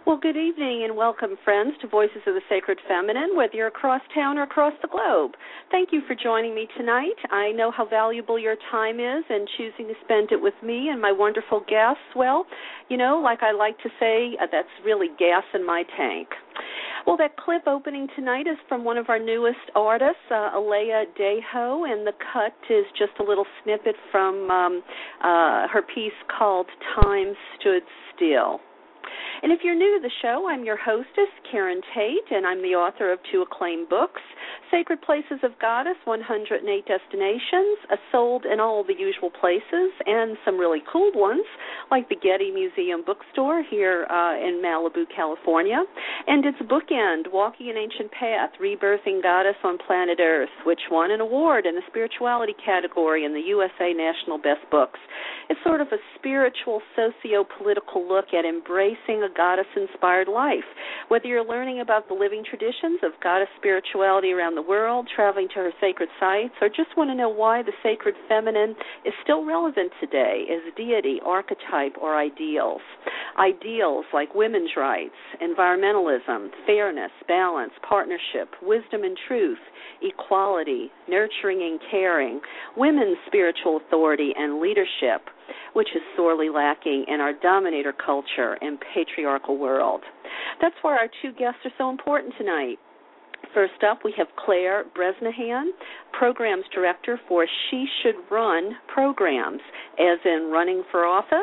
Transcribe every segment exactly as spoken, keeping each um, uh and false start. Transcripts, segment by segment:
Well, good evening and welcome, friends, to Voices of the Sacred Feminine, whether you're across town or across the globe. Thank you for joining me tonight. I know how valuable your time is and choosing to spend it with me and my wonderful guests. Well, you know, like I like to say, uh, that's really gas in my tank. Well, that clip opening tonight is from one of our newest artists, uh, Alea Deho, and the cut is just a little snippet from um, uh, her piece called Time Stood Still. And if you're new to the show, I'm your hostess, Karen Tate, and I'm the author of two acclaimed books, Sacred Places of Goddess, one hundred eight Destinations, uh, sold in all the usual places, and some really cool ones, like the Getty Museum Bookstore here uh, in Malibu, California, and its bookend, Walking an Ancient Path, Rebirthing Goddess on Planet Earth, which won an award in the spirituality category in the U S A National Best Books. It's sort of a spiritual, socio-political look at embracing a goddess-inspired life. Whether you're learning about the living traditions of goddess spirituality around the world, traveling to her sacred sites, or just want to know why the sacred feminine is still relevant today as deity, archetype, or ideals. Ideals like women's rights, environmentalism, fairness, balance, partnership, wisdom and truth, equality, nurturing and caring, women's spiritual authority and leadership, which is sorely lacking in our dominator culture and patriarchal world. That's why our two guests are so important tonight. First up, we have Claire Bresnahan, Programs Director for She Should Run Programs, as in running for office.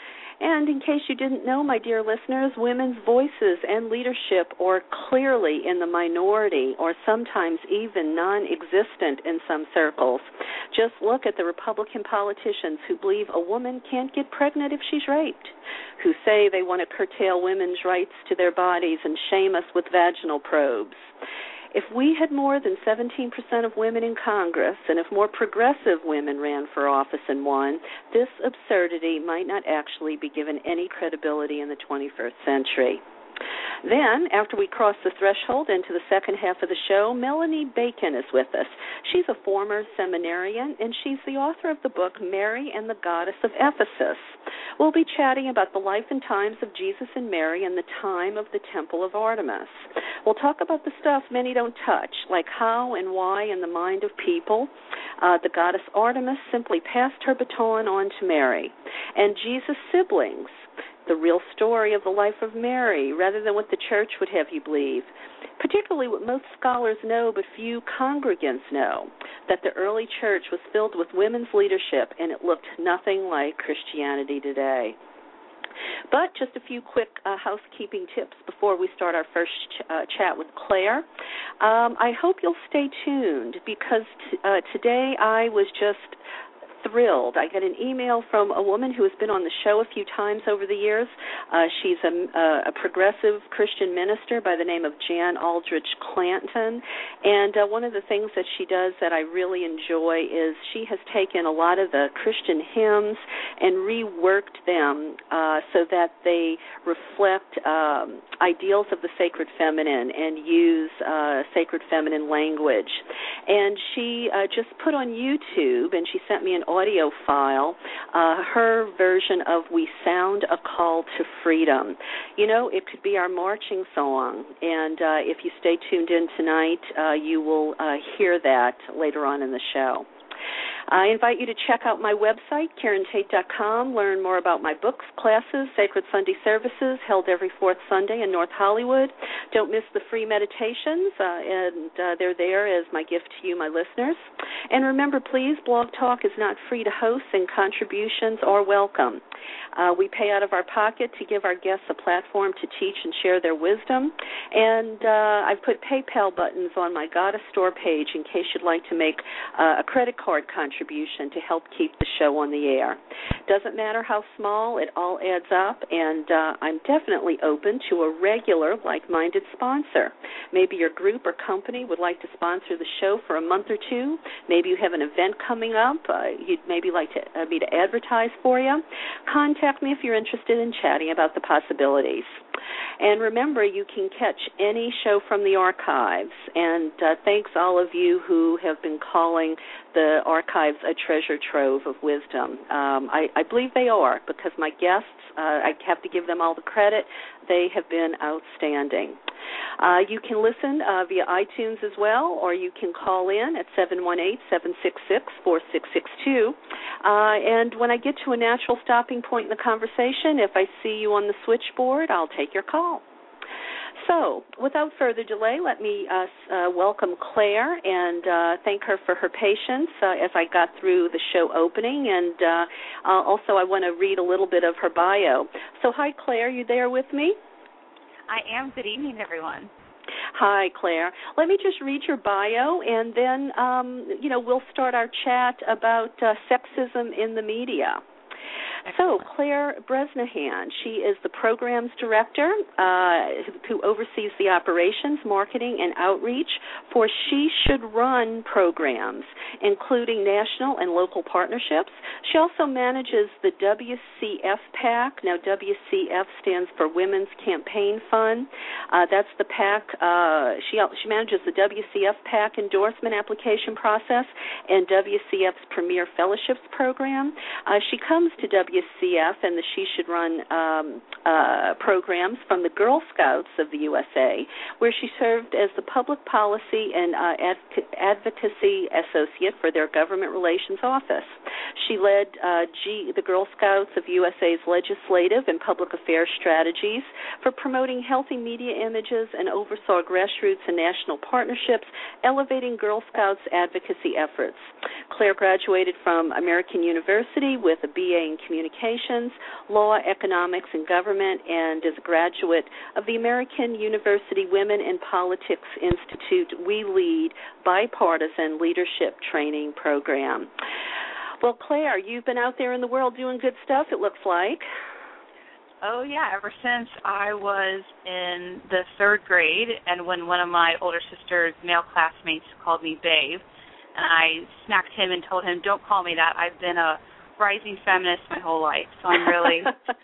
And in case you didn't know, my dear listeners, women's voices and leadership are clearly in the minority or sometimes even non-existent in some circles. Just look at the Republican politicians who believe a woman can't get pregnant if she's raped, who say they want to curtail women's rights to their bodies and shame us with vaginal probes. If we had more than seventeen percent of women in Congress, and if more progressive women ran for office and won, this absurdity might not actually be given any credibility in the twenty-first century. Then, after we cross the threshold into the second half of the show, Melanie Bacon is with us. She's a former seminarian, and she's the author of the book Mary and the Goddess of Ephesus. We'll be chatting about the life and times of Jesus and Mary and the time of the Temple of Artemis. We'll talk about the stuff many don't touch, like how and why in the mind of people uh, the goddess Artemis simply passed her baton on to Mary, and Jesus' siblings, the real story of the life of Mary, rather than what the church would have you believe, particularly what most scholars know but few congregants know, that the early church was filled with women's leadership and it looked nothing like Christianity today. But just a few quick uh, housekeeping tips before we start our first ch- uh, chat with Claire. Um, I hope you'll stay tuned because t- uh, today I was just thrilled. I got an email from a woman who has been on the show a few times over the years. Uh, she's a, a progressive Christian minister by the name of Jan Aldrich Clanton, and uh, one of the things that she does that I really enjoy is she has taken a lot of the Christian hymns and reworked them uh, so that they reflect um, ideals of the sacred feminine and use uh, sacred feminine language. And she uh, just put on YouTube, and she sent me an audio file, uh, her version of We Sound a Call to Freedom. You know, it could be our marching song, and uh, if you stay tuned in tonight, uh, you will uh, hear that later on in the show. I invite you to check out my website, Karen Tate dot com, learn more about my books, classes, Sacred Sunday services held every fourth Sunday in North Hollywood. Don't miss the free meditations, uh, and uh, they're there as my gift to you, my listeners. And remember, please, Blog Talk is not free to host, and contributions are welcome. Uh, we pay out of our pocket to give our guests a platform to teach and share their wisdom. And uh, I've put PayPal buttons on my Goddess Store page in case you'd like to make uh, a credit card contribution to help keep the show on the air. Doesn't matter how small, it all adds up, and uh, I'm definitely open to a regular, like-minded sponsor. Maybe your group or company would like to sponsor the show for a month or two. Maybe you have an event coming up. Uh, you'd maybe like to, uh, me to advertise for you. Contact me if you're interested in chatting about the possibilities. And remember, you can catch any show from the archives. And uh, thanks all of you who have been calling the archive archives a treasure trove of wisdom. Um, I, I believe they are, because my guests, uh, I have to give them all the credit. They have been outstanding. Uh, you can listen uh, via iTunes as well, or you can call in at seven one eight, seven six six, four six six two. Uh, and when I get to a natural stopping point in the conversation, if I see you on the switchboard, I'll take your call. So, without further delay, let me uh, uh, welcome Claire and uh, thank her for her patience uh, as I got through the show opening. And uh, uh, also, I want to read a little bit of her bio. So, hi, Claire. You there with me? I am. Good evening, everyone. Hi, Claire. Let me just read your bio, and then, um, you know, we'll start our chat about uh, sexism in the media. So, Claire Bresnahan, she is the programs director uh, who oversees the operations, marketing, and outreach for She Should Run programs, including national and local partnerships. She also manages the W C F PAC. Now, W C F stands for Women's Campaign Fund. Uh, that's the PAC. Uh, she, she manages the W C F PAC endorsement application process and W C F's Premier Fellowships program. Uh, she comes to W C F and the She Should Run um, uh, programs from the Girl Scouts of the U S A, where she served as the public policy and uh, adv- advocacy associate for their government relations office. She led uh, G- the Girl Scouts of U S A's legislative and public affairs strategies for promoting healthy media images and oversaw grassroots and national partnerships, elevating Girl Scouts advocacy efforts. Claire graduated from American University with a B A in Communications, Law, Economics, and Government, and is a graduate of the American University Women in Politics Institute We Lead Bipartisan Leadership Training Program. Well, Claire, you've been out there in the world doing good stuff, it looks like. Oh, yeah, ever since I was in the third grade, and when one of my older sister's male classmates called me babe, and I smacked him and told him, don't call me that. I've been a rising feminist my whole life, so I'm really,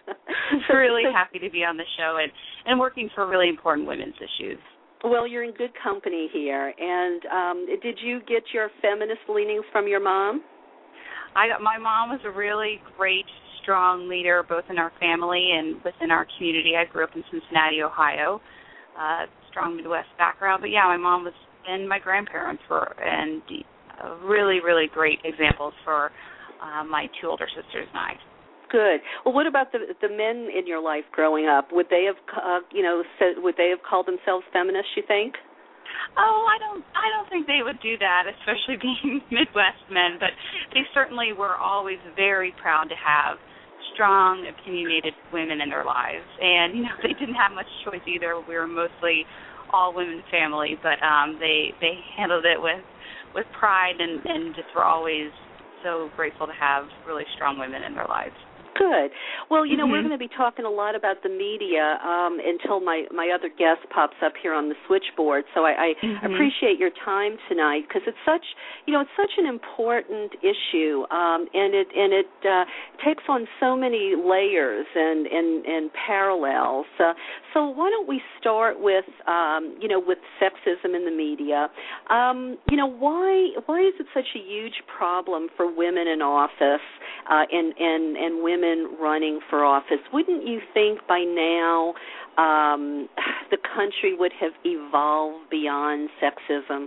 really happy to be on the show and, and working for really important women's issues. Well, you're in good company here. And um, did you get your feminist leanings from your mom? I got, my mom was a really great, strong leader, both in our family and within our community. I grew up in Cincinnati, Ohio, uh, strong Midwest background. But, yeah, my mom was, and my grandparents were, and uh, really, really great examples for uh, my two older sisters and I. Good. Well, what about the the men in your life growing up? Would they have, uh, you know, said, would they have called themselves feminists, you think? Oh, I don't I don't think they would do that, especially being Midwest men, but they certainly were always very proud to have strong, opinionated women in their lives. And, you know, they didn't have much choice either. We were mostly all women family, but um, they, they handled it with, with pride and, and just were always so grateful to have really strong women in their lives. Good. Well, you know, mm-hmm. we're going to be talking a lot about the media um, until my, my other guest pops up here on the switchboard. So I, I mm-hmm. appreciate your time tonight because it's such, you know, it's such an important issue, um, and it and it uh, takes on so many layers and and, and parallels. Uh, so why don't we start with, um, you know, with sexism in the media? Um, you know, why why is it such a huge problem for women in office uh, and and and women running for office? Wouldn't you think by now um, the country would have evolved beyond sexism?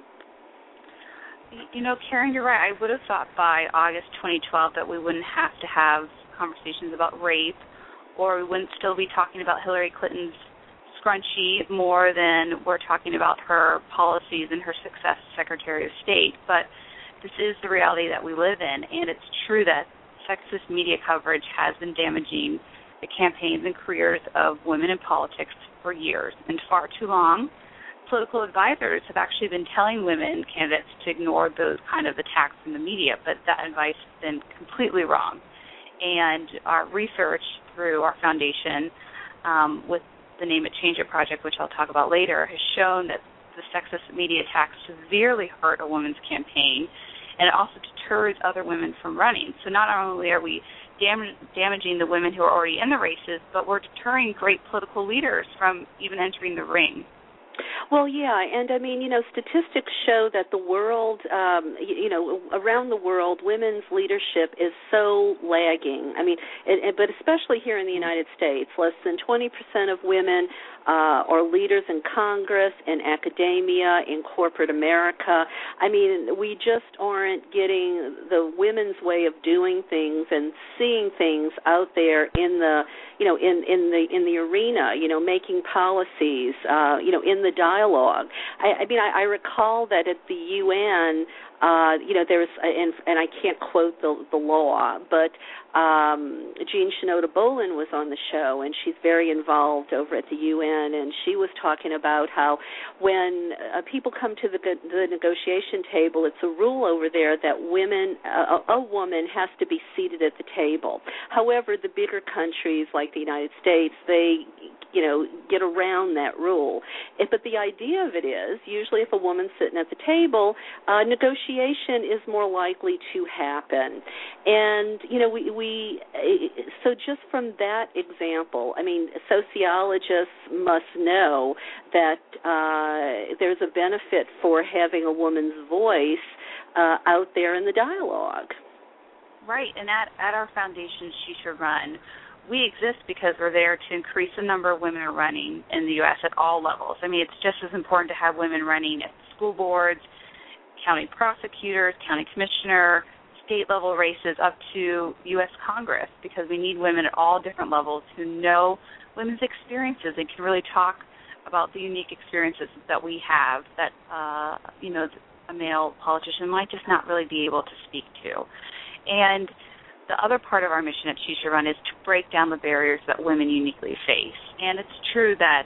You know, Karen, you're right. I would have thought by August twenty twelve that we wouldn't have to have conversations about rape, or we wouldn't still be talking about Hillary Clinton's scrunchie more than we're talking about her policies and her success as Secretary of State. But this is the reality that we live in, and it's true that sexist media coverage has been damaging the campaigns and careers of women in politics for years. And far too long, political advisors have actually been telling women candidates to ignore those kind of attacks from the media, but that advice has been completely wrong. And our research through our foundation um, with the Name It Change It project, which I'll talk about later, has shown that the sexist media attacks severely hurt a woman's campaign, and it also deters other women from running. So not only are we dam- damaging the women who are already in the races, but we're deterring great political leaders from even entering the ring. Well, yeah, and I mean, you know, statistics show that the world, um, you, you know, around the world, women's leadership is so lagging. I mean, it, it, but especially here in the United States, less than twenty percent of women uh, are leaders in Congress, in academia, in corporate America. I mean, we just aren't getting the women's way of doing things and seeing things out there in the, you know, in, in the in the arena, you know, making policies, uh, you know, in the dialogue. I, I mean, I, I recall that at the U N, uh, you know, there's, and, and I can't quote the, the law, but um, Jean Shinoda Bolen was on the show, and she's very involved over at the U N, and she was talking about how when uh, people come to the, the negotiation table, it's a rule over there that women, uh, a woman has to be seated at the table. However, the bigger countries like the United States, they, you know, get around that rule. It, but the idea of it is, usually if a woman's sitting at the table, uh, negotiation is more likely to happen. And, you know, we, we, so just from that example, I mean, sociologists must know that uh, there's a benefit for having a woman's voice uh, out there in the dialogue. Right, and at, at our foundation, She Should Run, we exist because we're there to increase the number of women running in the U S at all levels. I mean, it's just as important to have women running at school boards, county prosecutors, county commissioner, state-level races up to U S Congress, because we need women at all different levels who know women's experiences and can really talk about the unique experiences that we have that, uh, you know, a male politician might just not really be able to speak to. And the other part of our mission at She Should Run is to break down the barriers that women uniquely face. And it's true that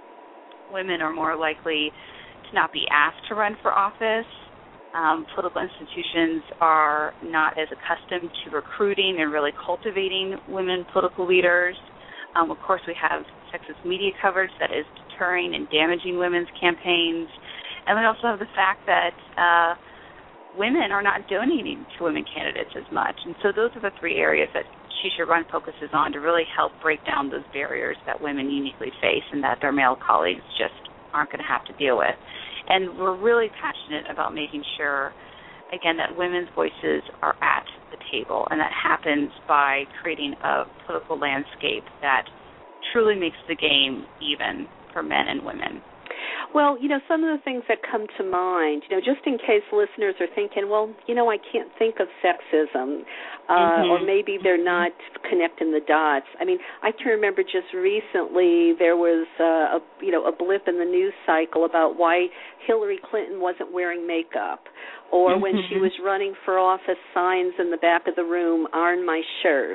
women are more likely to not be asked to run for office. Um, political institutions are not as accustomed to recruiting and really cultivating women political leaders. Um, of course, we have sexist media coverage that is deterring and damaging women's campaigns. And we also have the fact that uh, women are not donating to women candidates as much. And so those are the three areas that She Should Run focuses on to really help break down those barriers that women uniquely face and that their male colleagues just aren't going to have to deal with. And we're really passionate about making sure, again, that women's voices are at the table, and that happens by creating a political landscape that truly makes the game even for men and women. Well, you know, some of the things that come to mind, you know, just in case listeners are thinking, well, you know, I can't think of sexism, uh, mm-hmm. or maybe they're not connecting the dots. I mean, I can remember just recently there was, uh, a, you know, a blip in the news cycle about why Hillary Clinton wasn't wearing makeup, or mm-hmm. when she was running for office, signs in the back of the room, iron my shirts.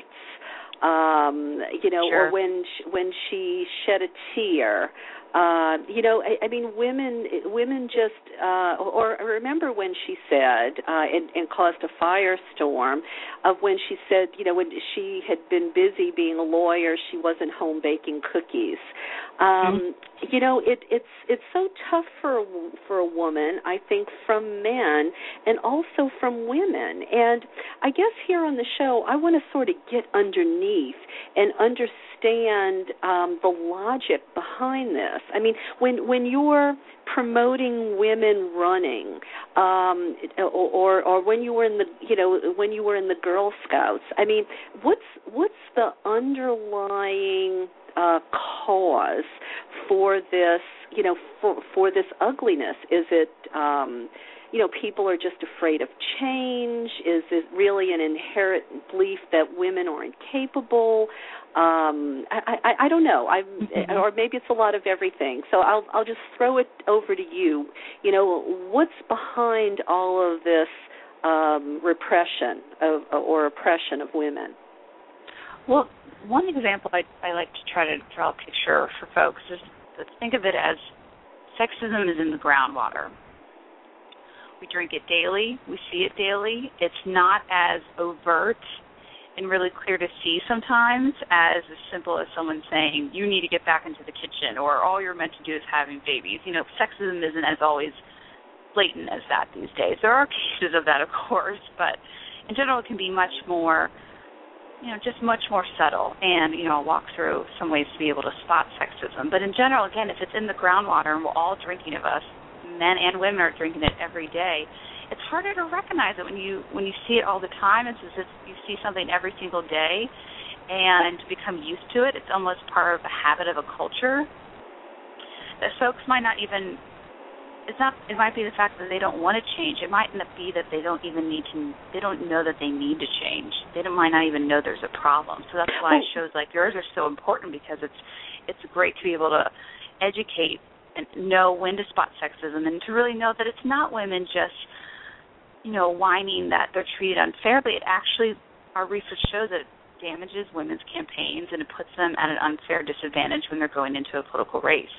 Um, you know, sure. or when she, when she shed a tear. Uh, you know, I, I mean, women women just, uh, or, or remember when she said, uh, and, and caused a firestorm, of when she said, you know, when she had been busy being a lawyer, she wasn't home baking cookies. Um, mm-hmm. You know, it, it's it's so tough for a, for a woman, I think, from men and also from women. And I guess here on the show, I want to sort of get underneath and understand um, the logic behind this. I mean, when when you're promoting women running, um, or, or or when you were in the you know when you were in the Girl Scouts, I mean, what's what's the underlying uh, cause for this you know for for this ugliness? Is it um, you know, people are just afraid of change? Is it really an inherent belief that women are incapable? Um, I, I, I don't know. I, mm-hmm. Or maybe it's a lot of everything. So I'll I'll just throw it over to you. You know, what's behind all of this um, repression of, or oppression of women? Well, one example I, I like to try to draw a picture for folks is, let's think of it as sexism is in the groundwater. We drink it daily. We see it daily. It's not as overt and really clear to see sometimes as as simple as someone saying, you need to get back into the kitchen, or all you're meant to do is having babies. You know, sexism isn't as always blatant as that these days. There are cases of that, of course, but in general it can be much more you know, just much more subtle. And, you know, I'll walk through some ways to be able to spot sexism. But in general, again, if it's in the groundwater and we're all drinking of us, men and women are drinking it every day, it's harder to recognize it when you when you see it all the time. It's as if you see something every single day and become used to it. It's almost part of a habit of a culture that folks might not even, it's not, it might be the fact that they don't want to change. It might not be that they don't even need to, they don't know that they need to change. They don't, might not even know there's a problem. So that's why shows like yours are so important, because it's it's great to be able to educate and know when to spot sexism, and to really know that it's not women just, you know, whining that they're treated unfairly. It actually, our research shows that it damages women's campaigns and it puts them at an unfair disadvantage when they're going into a political race.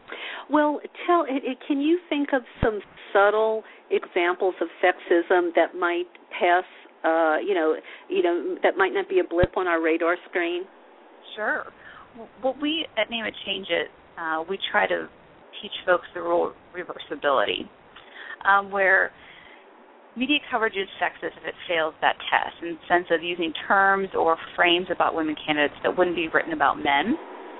Well, tell it, it, can you think of some subtle examples of sexism that might pass, uh, you know, you know, that might not be a blip on our radar screen? Sure. Well, we at Name It Change It, uh, we try to teach folks the rule of reversibility, um, where media coverage is sexist if it fails that test, in the sense of using terms or frames about women candidates that wouldn't be written about men.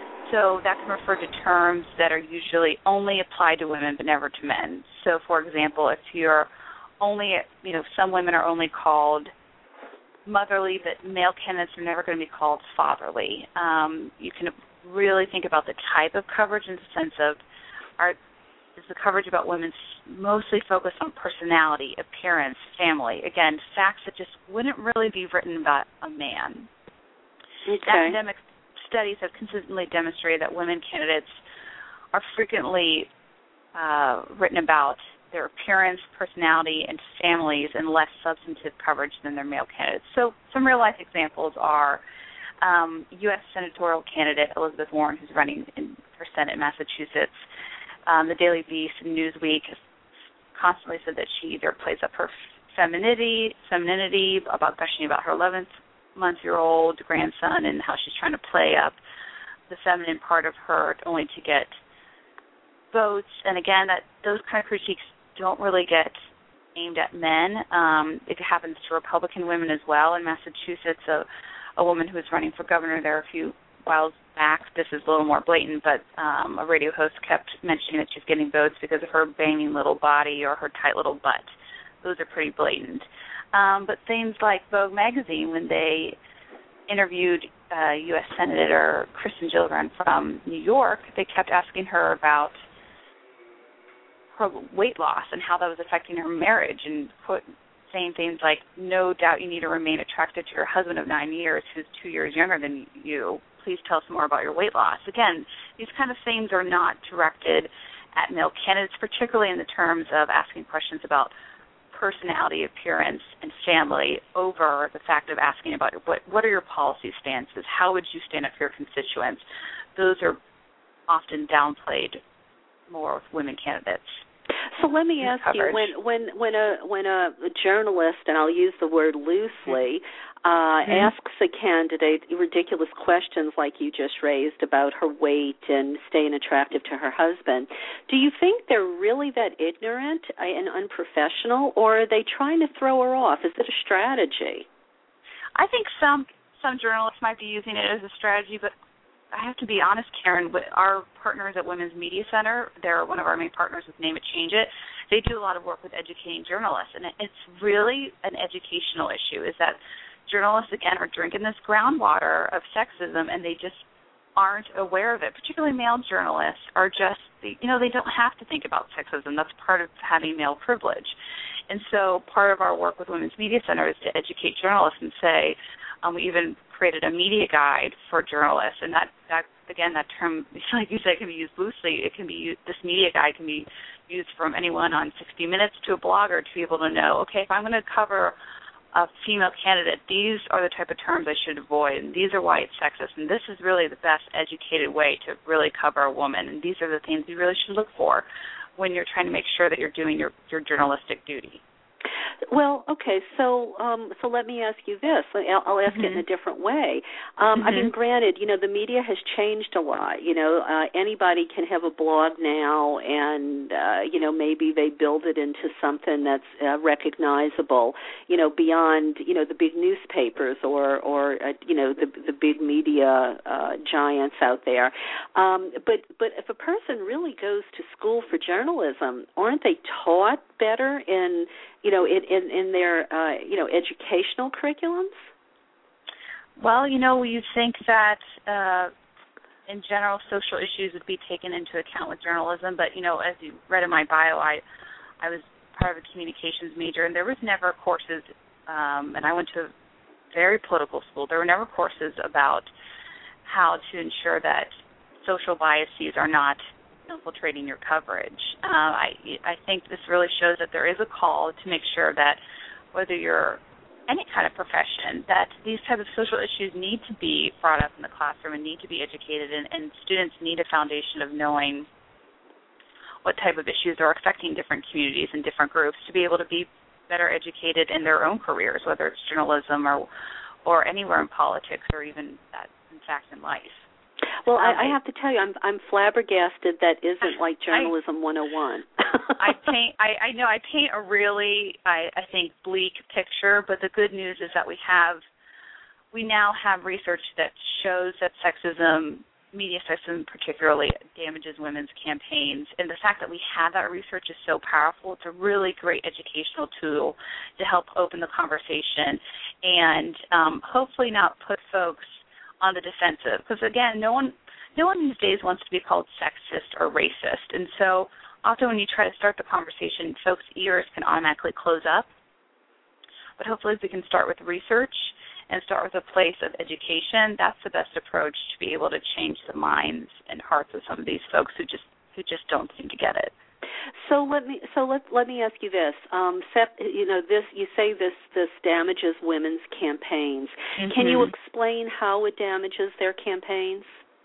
So that can refer to terms that are usually only applied to women but never to men. So, for example, if you're only, you know, some women are only called motherly, but male candidates are never going to be called fatherly. Um, you can really think about the type of coverage in the sense of, are, is the coverage about women mostly focused on personality, appearance, family? Again, facts that just wouldn't really be written about a man. Okay. Academic studies have consistently demonstrated that women candidates are frequently uh, written about their appearance, personality, and families in less substantive coverage than their male candidates. So some real-life examples are um, U S senatorial candidate Elizabeth Warren, who's running in, for Senate in Massachusetts. Um, the Daily Beast and Newsweek has constantly said that she either plays up her femininity, femininity about gushing about her eleventh-month-year-old grandson and how she's trying to play up the feminine part of her only to get votes. And again, that those kind of critiques don't really get aimed at men. Um, it happens to Republican women as well. In Massachusetts, a, a woman who was running for governor there a few while back, this is a little more blatant, but um, a radio host kept mentioning that she's getting votes because of her banging little body or her tight little butt. Those are pretty blatant. Um, but things like Vogue magazine, when they interviewed uh, U S Senator Kirsten Gillibrand from New York, they kept asking her about her weight loss and how that was affecting her marriage, and quote, saying things like, no doubt you need to remain attracted to your husband of nine years who's two years younger than you. Please tell us more about your weight loss. Again, these kind of things are not directed at male candidates, particularly in the terms of asking questions about personality, appearance, and family over the fact of asking about what, what are your policy stances, how would you stand up for your constituents. Those are often downplayed more with women candidates. So let me ask coverage. you, when when when a when a journalist, and I'll use the word loosely, uh, mm-hmm. asks a candidate ridiculous questions like you just raised about her weight and staying attractive to her husband, do you think they're really that ignorant and unprofessional, or are they trying to throw her off? Is it a strategy? I think some some journalists might be using it as a strategy, but I have to be honest, Karen, our partners at Women's Media Center, they're one of our main partners with Name It, Change It, they do a lot of work with educating journalists, and it's really an educational issue, is that journalists, again, are drinking this groundwater of sexism, and they just aren't aware of it. Particularly male journalists are just, you know, they don't have to think about sexism. That's part of having male privilege. And so part of our work with Women's Media Center is to educate journalists and say, um, we even created a media guide for journalists, and that, that again, that term, like you said, can be used loosely. It can be used, this media guide can be used from anyone on sixty minutes to a blogger to be able to know, okay, if I'm going to cover a female candidate, these are the type of terms I should avoid, and these are why it's sexist, and this is really the best educated way to really cover a woman, and these are the things you really should look for when you're trying to make sure that you're doing your, your journalistic duty. Well, okay, so um, so let me ask you this. I'll, I'll ask mm-hmm. it in a different way. Um, mm-hmm. I mean, granted, you know, the media has changed a lot. You know, uh, anybody can have a blog now, and uh, you know, maybe they build it into something that's uh, recognizable. You know, beyond you know the big newspapers or or uh, you know the the big media uh, giants out there. Um, but but if a person really goes to school for journalism, aren't they taught better in you know, in, in, in their, uh, you know, educational curriculums? Well, you know, you think that, uh, in general, social issues would be taken into account with journalism, but, you know, as you read in my bio, I, I was part of a communications major, and there was never courses, um, and I went to a very political school. There were never courses about how to ensure that social biases are not infiltrating your coverage. Uh, I I think this really shows that there is a call to make sure that whether you're any kind of profession, that these type of social issues need to be brought up in the classroom and need to be educated, and, and students need a foundation of knowing what type of issues are affecting different communities and different groups to be able to be better educated in their own careers, whether it's journalism or or anywhere in politics or even that, in fact, in life. Well, I, I have to tell you, I'm I'm flabbergasted that isn't like Journalism I, one oh one. I paint, I, I know, I paint a really, I, I think, bleak picture, but the good news is that we have, we now have research that shows that sexism, media sexism particularly, damages women's campaigns, and the fact that we have that research is so powerful. It's a really great educational tool to help open the conversation and um, hopefully not put folks on the defensive, because again, no one, no one these days wants to be called sexist or racist, and so often when you try to start the conversation, folks' ears can automatically close up. But hopefully, if we can start with research and start with a place of education, that's the best approach to be able to change the minds and hearts of some of these folks who just who just don't seem to get it. So let me so let let me ask you this. Um, Sep, you know, this you say this this damages women's campaigns. Mm-hmm. Can you explain how it damages their campaigns?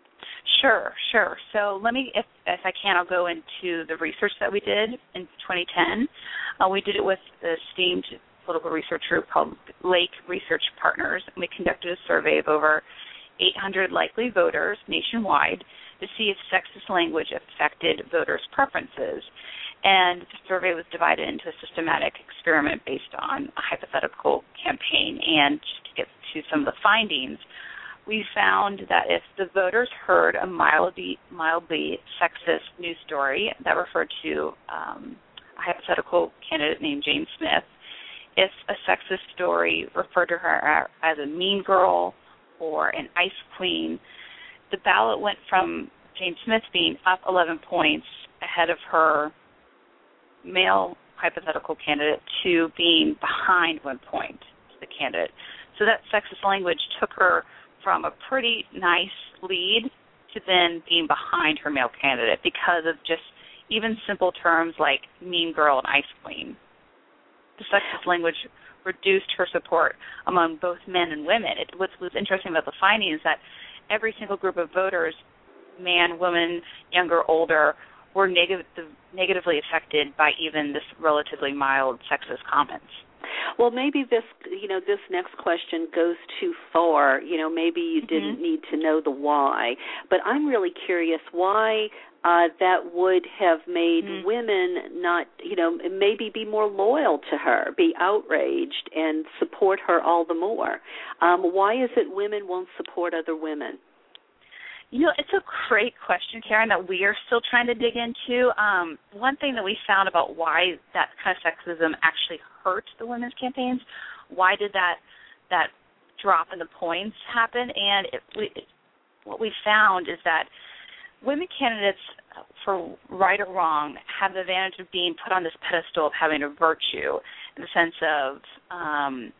Sure, sure. So let me, if if I can, I'll go into the research that we did in twenty ten. Uh, we did it with the esteemed political research group called Lake Research Partners, and we conducted a survey of over eight hundred likely voters nationwide to see if sexist language affected voters' preferences. And the survey was divided into a systematic experiment based on a hypothetical campaign. And just to get to some of the findings, we found that if the voters heard a mildly, mildly sexist news story that referred to um, a hypothetical candidate named Jane Smith, if a sexist story referred to her as a mean girl or an ice queen, the ballot went from Jane Smith being up eleven points ahead of her male hypothetical candidate to being behind one point to the candidate. So that sexist language took her from a pretty nice lead to then being behind her male candidate because of just even simple terms like mean girl and ice queen. The sexist language reduced her support among both men and women. It, what was interesting about the finding is that every single group of voters, man, woman, younger, older, were negative, negatively affected by even this relatively mild sexist comments. Well, maybe this, you know, this next question goes too far. You know, maybe you mm-hmm. didn't need to know the why, but I'm really curious why uh, that would have made mm-hmm. women not, you know, maybe be more loyal to her, be outraged, and support her all the more. Um, why is it women won't support other women? You know, it's a great question, Karen, that we are still trying to dig into. Um, one thing that we found about why that kind of sexism actually hurt the women's campaigns, why did that that drop in the points happen? And it, we, it, what we found is that women candidates, for right or wrong, have the advantage of being put on this pedestal of having a virtue in the sense of um,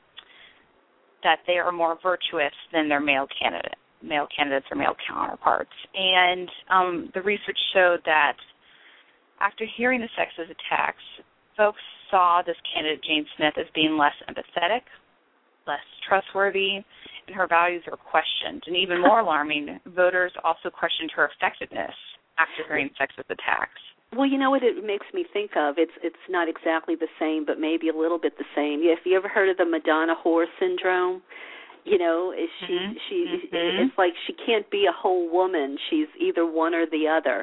that they are more virtuous than their male candidate. male candidates or male counterparts. And um, the research showed that after hearing the sexist attacks, folks saw this candidate, Jane Smith, as being less empathetic, less trustworthy, and her values were questioned. And even more alarming, voters also questioned her effectiveness after hearing sexist attacks. Well, you know what it makes me think of? It's it's not exactly the same, but maybe a little bit the same. Yeah, have you ever heard of the Madonna whore syndrome? You know, is she mm-hmm. she Mm-hmm. it's like she can't be a whole woman. She's either one or the other.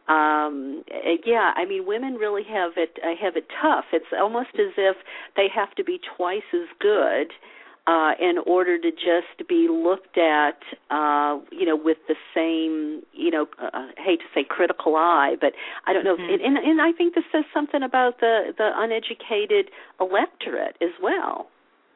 Um, yeah, I mean, women really have it uh, have it tough. It's almost as if they have to be twice as good uh, in order to just be looked at, uh, you know, with the same, you know, uh, I hate to say critical eye, but I don't know. Mm-hmm. If, and, and I think this says something about the the uneducated electorate as well.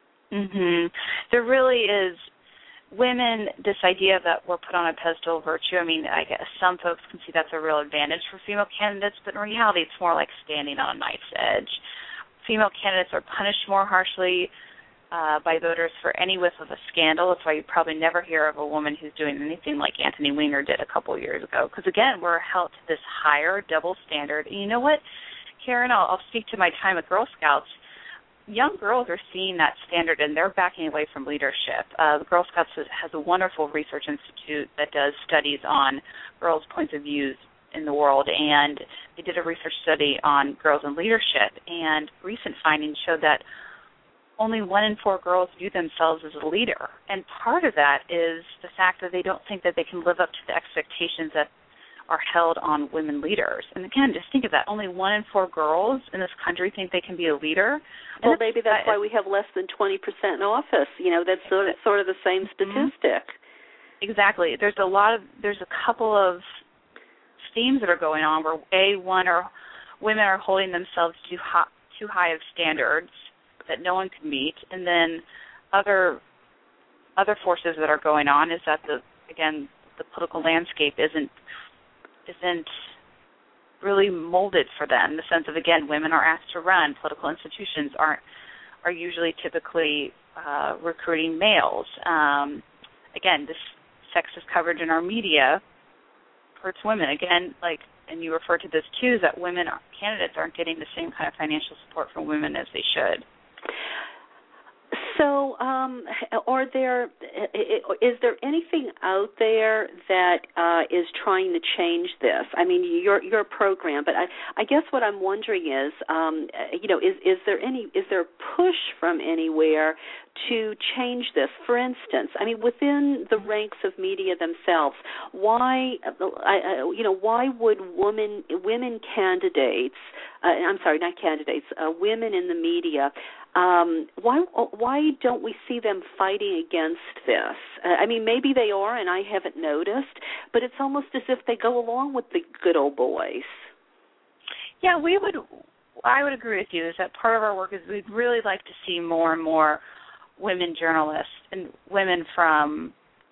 Mhm. There really is women, this idea that we're put on a pedestal of virtue. I mean, I guess some folks can see that's a real advantage for female candidates, but in reality it's more like standing on a knife's edge. Female candidates are punished more harshly uh, by voters for any whiff of a scandal. That's why you probably never hear of a woman who's doing anything like Anthony Weiner did a couple of years ago. Because, again, we're held to this higher double standard. And you know what, Karen, I'll, I'll speak to my time at Girl Scouts. Young girls are seeing that standard, and they're backing away from leadership. Uh, the Girl Scouts has a wonderful research institute that does studies on girls' points of view in the world, and they did a research study on girls in leadership, and recent findings showed that only one in four girls view themselves as a leader, and part of that is the fact that they don't think that they can live up to the expectations that are held on women leaders. And again, just think of that. Only one in four girls in this country think they can be a leader. Well, maybe that's why we have less than twenty percent in office. You know, that's sort of, sort of the same statistic. Exactly. There's a lot of, there's a couple of themes that are going on where, A, one, are women are holding themselves too high, too high of standards that no one can meet. And then other other forces that are going on is that, the again, the political landscape isn't isn't really molded for them, in the sense of, again, women are asked to run. Political institutions aren't are usually typically uh, recruiting males. Um, again, this sexist coverage in our media hurts women. Again, like, and you refer to this too, is that women candidates aren't getting the same kind of financial support from women as they should. So, um, are there is there anything out there that uh, is trying to change this? I mean, you're you're a program, but I, I guess what I'm wondering is, um, you know, is is there any is there a push from anywhere to change this? For instance, I mean, within the ranks of media themselves, why, I, you know, why would women women candidates, uh, I'm sorry, not candidates, uh, women in the media, um, why why don't we see them fighting against this? Uh, I mean, maybe they are, and I haven't noticed, but it's almost as if they go along with the good old boys. Yeah, we would. I would agree with you. Is that part of our work is we'd really like to see more and more women journalists and women from,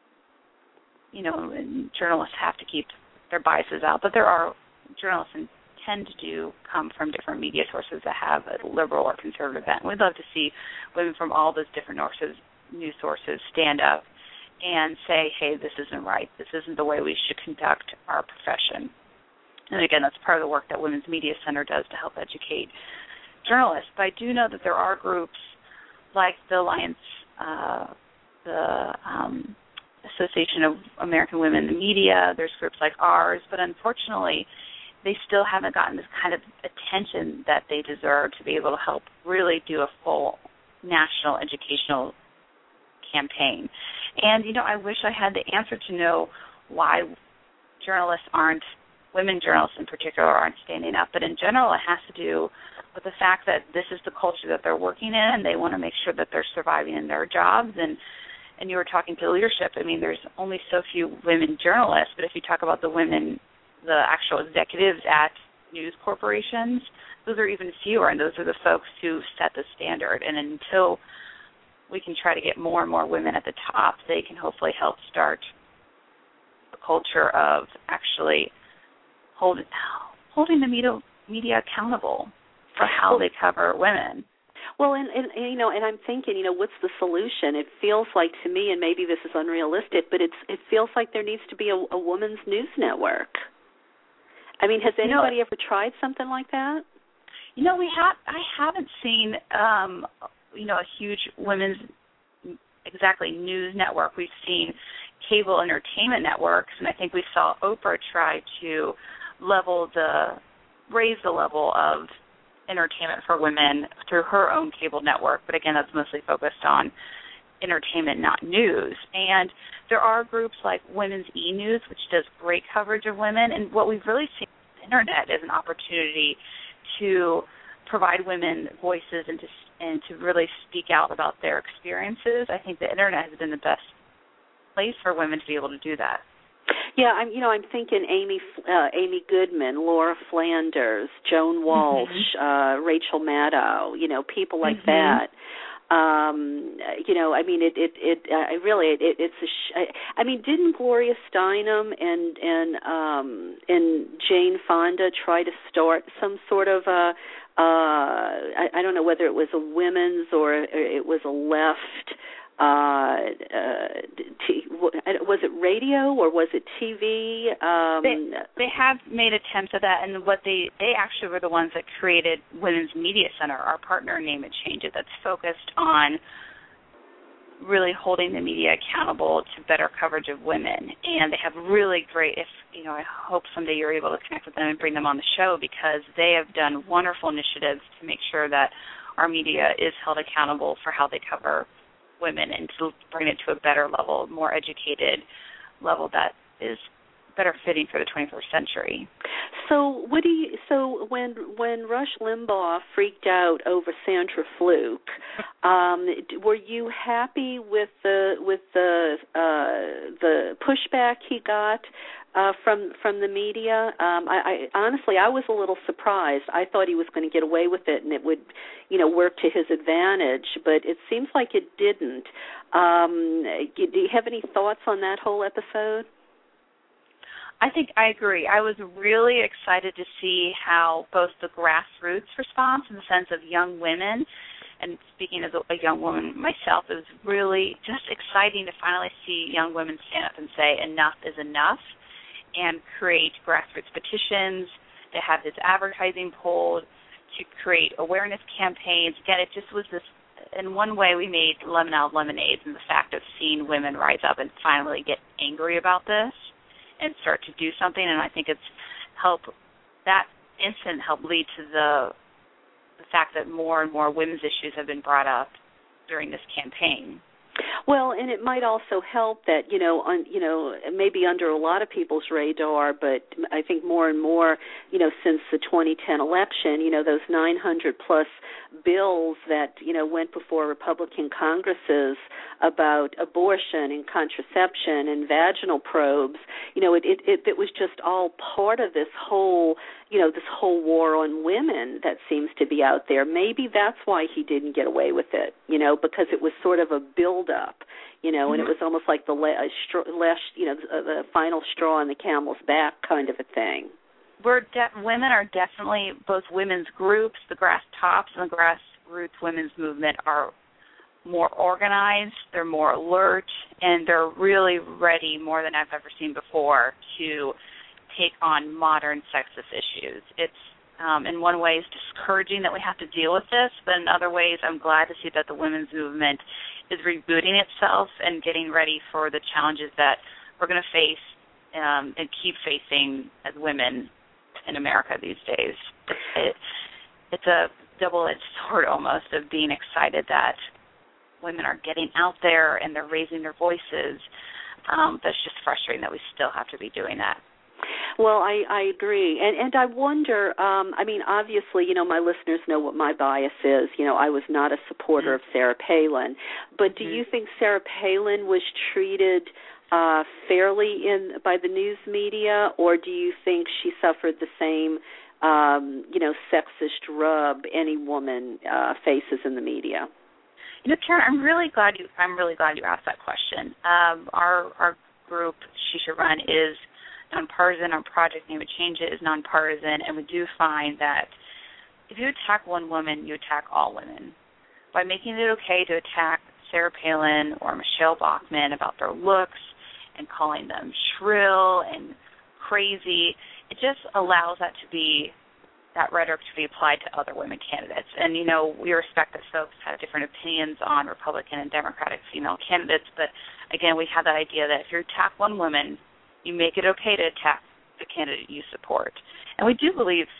you know, and journalists have to keep their biases out, but there are journalists and tend to do come from different media sources that have a liberal or conservative bent. We'd love to see women from all those different sources, news sources stand up and say, hey, this isn't right. This isn't the way we should conduct our profession. And again, that's part of the work that Women's Media Center does to help educate journalists. But I do know that there are groups like the Alliance, uh, the um, Association of American Women in the Media. There's groups like ours, but unfortunately, they still haven't gotten this kind of attention that they deserve to be able to help really do a full national educational campaign. And, you know, I wish I had the answer to know why journalists aren't, women journalists in particular, aren't standing up. But in general, it has to do with the fact that this is the culture that they're working in, and they want to make sure that they're surviving in their jobs. And and you were talking to leadership. I mean, there's only so few women journalists, but if you talk about the women, the actual executives at news corporations, those are even fewer, and those are the folks who set the standard. And until we can try to get more and more women at the top, they can hopefully help start a culture of actually hold, holding the media, media accountable for how they cover women. Well, and, and, and you know, and I'm thinking, you know, what's the solution? It feels like to me, and maybe this is unrealistic, but it's it feels like there needs to be a, a women's news network. I mean, has anybody you know, ever tried something like that? You know, we have. I haven't seen, um, you know, a huge women's exactly news network. We've seen cable entertainment networks, and I think we saw Oprah try to level the raise the level of entertainment for women through her own cable network. But again, that's mostly focused on entertainment, not news. And there are groups like Women's E-News, which does great coverage of women. And what we've really seen on the internet is an opportunity to provide women voices and to and to really speak out about their experiences. I think the internet has been the best place for women to be able to do that. Yeah, I'm. You know, I'm thinking Amy, uh, Amy Goodman, Laura Flanders, Joan Walsh, mm-hmm. uh, Rachel Maddow. You know, people like mm-hmm. that. Um, you know, I mean, it, it, it. I uh, really, it, it, it's a. Sh- I mean, didn't Gloria Steinem and and um, and Jane Fonda try to start some sort of a? Uh, I, I don't know whether it was a women's or it was a left. Uh, uh, t- was it radio or was it T V? Um, they, they have made attempts at that, and what they they actually were the ones that created Women's Media Center, our partner Name It Change It, that's focused on really holding the media accountable to better coverage of women. And they have really great, if you know, I hope someday you're able to connect with them and bring them on the show, because they have done wonderful initiatives to make sure that our media is held accountable for how they cover women and to bring it to a better level, more educated level that is better fitting for the twenty-first century. So, what do you? So, when when Rush Limbaugh freaked out over Sandra Fluke, um, were you happy with the with the uh, the pushback he got uh, from from the media? Um, I, I honestly, I was a little surprised. I thought he was going to get away with it, and it would, you know, work to his advantage. But it seems like it didn't. Um, do you have any thoughts on that whole episode? I think I agree. I was really excited to see how both the grassroots response in the sense of young women, and speaking as a young woman myself, it was really just exciting to finally see young women stand up and say enough is enough and create grassroots petitions, to have this advertising pulled, to create awareness campaigns. Again, it just was this, in one way we made lemon out of lemonade in the fact of seeing women rise up and finally get angry about this and start to do something, and I think it's helped, that incident helped lead to the the fact that more and more women's issues have been brought up during this campaign. Well, and it might also help that, you know, on, you know, maybe under a lot of people's radar, but I think more and more, you know, since the twenty ten election, you know, those nine hundred plus bills that, you know, went before Republican Congresses about abortion and contraception and vaginal probes, you know, it, it, it, it was just all part of this whole, you know, this whole war on women that seems to be out there. Maybe that's why he didn't get away with it, you know, because it was sort of a build-up, you know, mm-hmm. and it was almost like the last, you know, the final straw on the camel's back kind of a thing. We're de- women are definitely, both women's groups, the Grass Tops and the Grassroots Women's Movement are more organized, they're more alert, and they're really ready, more than I've ever seen before, to take on modern sexist issues. It's, um, in one way, it's discouraging that we have to deal with this, but in other ways, I'm glad to see that the women's movement is rebooting itself and getting ready for the challenges that we're going to face um, and keep facing as women in America these days. It, it's a double-edged sword almost of being excited that women are getting out there and they're raising their voices. Um, that's just frustrating that we still have to be doing that. Well, I, I agree. And and I wonder, um, I mean, obviously, you know, my listeners know what my bias is. You know, I was not a supporter mm-hmm. of Sarah Palin. But do mm-hmm. you think Sarah Palin was treated uh, fairly in by the news media, or do you think she suffered the same, um, you know, sexist rub any woman uh, faces in the media? You know, Karen, I'm really glad you. I'm really glad you asked that question. Um, our our group, She Should Run, is nonpartisan. Our project Name It Change It is nonpartisan, and we do find that if you attack one woman, you attack all women. By making it okay to attack Sarah Palin or Michelle Bachmann about their looks and calling them shrill and crazy, it just allows that to be, that rhetoric to be applied to other women candidates. And, you know, we respect that folks have different opinions on Republican and Democratic female candidates, but, again, we have that idea that if you attack one woman, you make it okay to attack the candidate you support. And we do believe